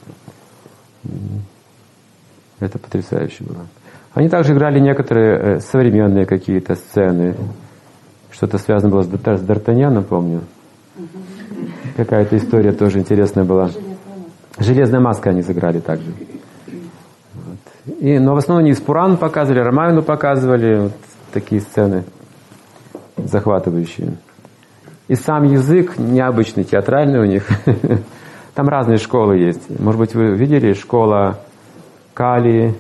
Это потрясающе было. Они также играли некоторые современные какие-то сцены. Что-то связано было с Д'Артаньяном, помню. Какая-то история тоже интересная была. Железная маска они сыграли также. Вот. Но в основном они из Пуран показывали, Рамаяну показывали. Вот такие сцены захватывающие. И сам язык необычный, театральный у них. Там разные школы есть. Может быть, вы видели школа Кали?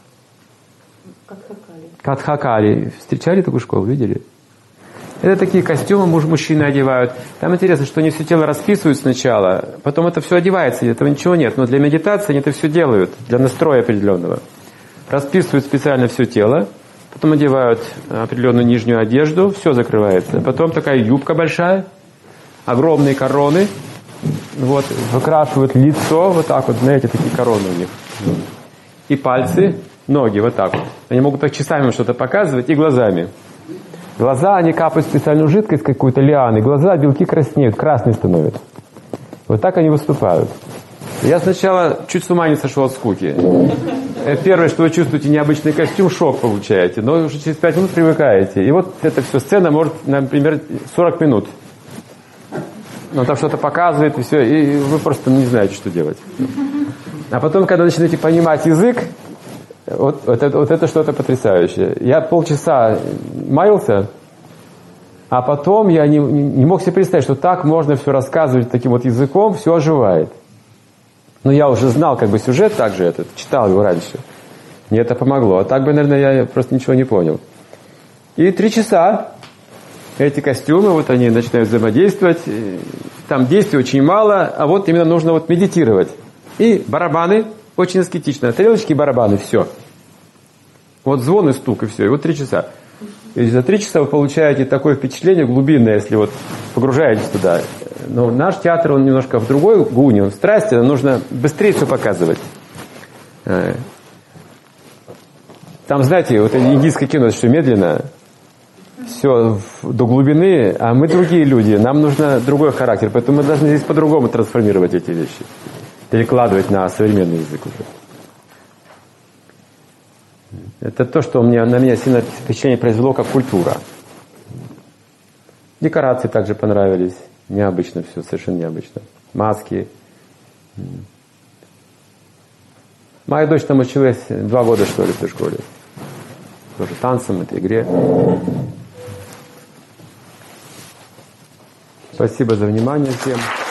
Катхакали. Встречали такую школу? Видели? Это такие костюмы мужчины одевают. Там интересно, что они все тело расписывают сначала, потом это все одевается, этого ничего нет. Но для медитации они это все делают, для настроя определенного. Расписывают специально все тело, потом одевают определенную нижнюю одежду, все закрывается. Потом такая юбка большая, огромные короны, вот, выкрашивают лицо, вот так вот, знаете, такие короны у них. И пальцы, ноги, вот так вот. Они могут так часами что-то показывать и глазами. Глаза, они капают специальную жидкость какую-то, лианы, глаза, белки краснеют, красные становятся. Вот так они выступают. Я сначала чуть с ума не сошел от скуки. Первое, что вы чувствуете необычный костюм, шок получаете, но уже через 5 минут привыкаете. И вот эта все сцена может, например, 40 минут. Он там что-то показывает, и все, и вы просто не знаете, что делать. А потом, когда начинаете понимать язык, вот это что-то потрясающее. Я полчаса маялся, а потом я не мог себе представить, что так можно все рассказывать таким вот языком, все оживает. Но я уже знал как бы сюжет также этот, читал его раньше. Мне это помогло. А так бы, наверное, я просто ничего не понял. И 3 часа эти костюмы, вот они начинают взаимодействовать. Там действий очень мало, а вот именно нужно вот медитировать. И барабаны. Очень аскетично. Тарелочки и барабаны, все. Вот звон и стук, и все. И вот 3 часа. И за 3 часа вы получаете такое впечатление глубинное, если вот погружаетесь туда. Но наш театр, он немножко в другой гуне, он в страсти, нужно быстрее все показывать. Там, знаете, вот индийское кино, что медленно, все до глубины, а мы другие люди, нам нужно другой характер, поэтому мы должны здесь по-другому трансформировать эти вещи. Перекладывать на современный язык уже. Это то, что на меня сильно впечатление произвело, как культура. Декорации также понравились. Необычно все, совершенно необычно. Маски. Моя дочь там училась 2 года, что ли, в той школе. Тоже танцам, этой игре. Спасибо за внимание всем.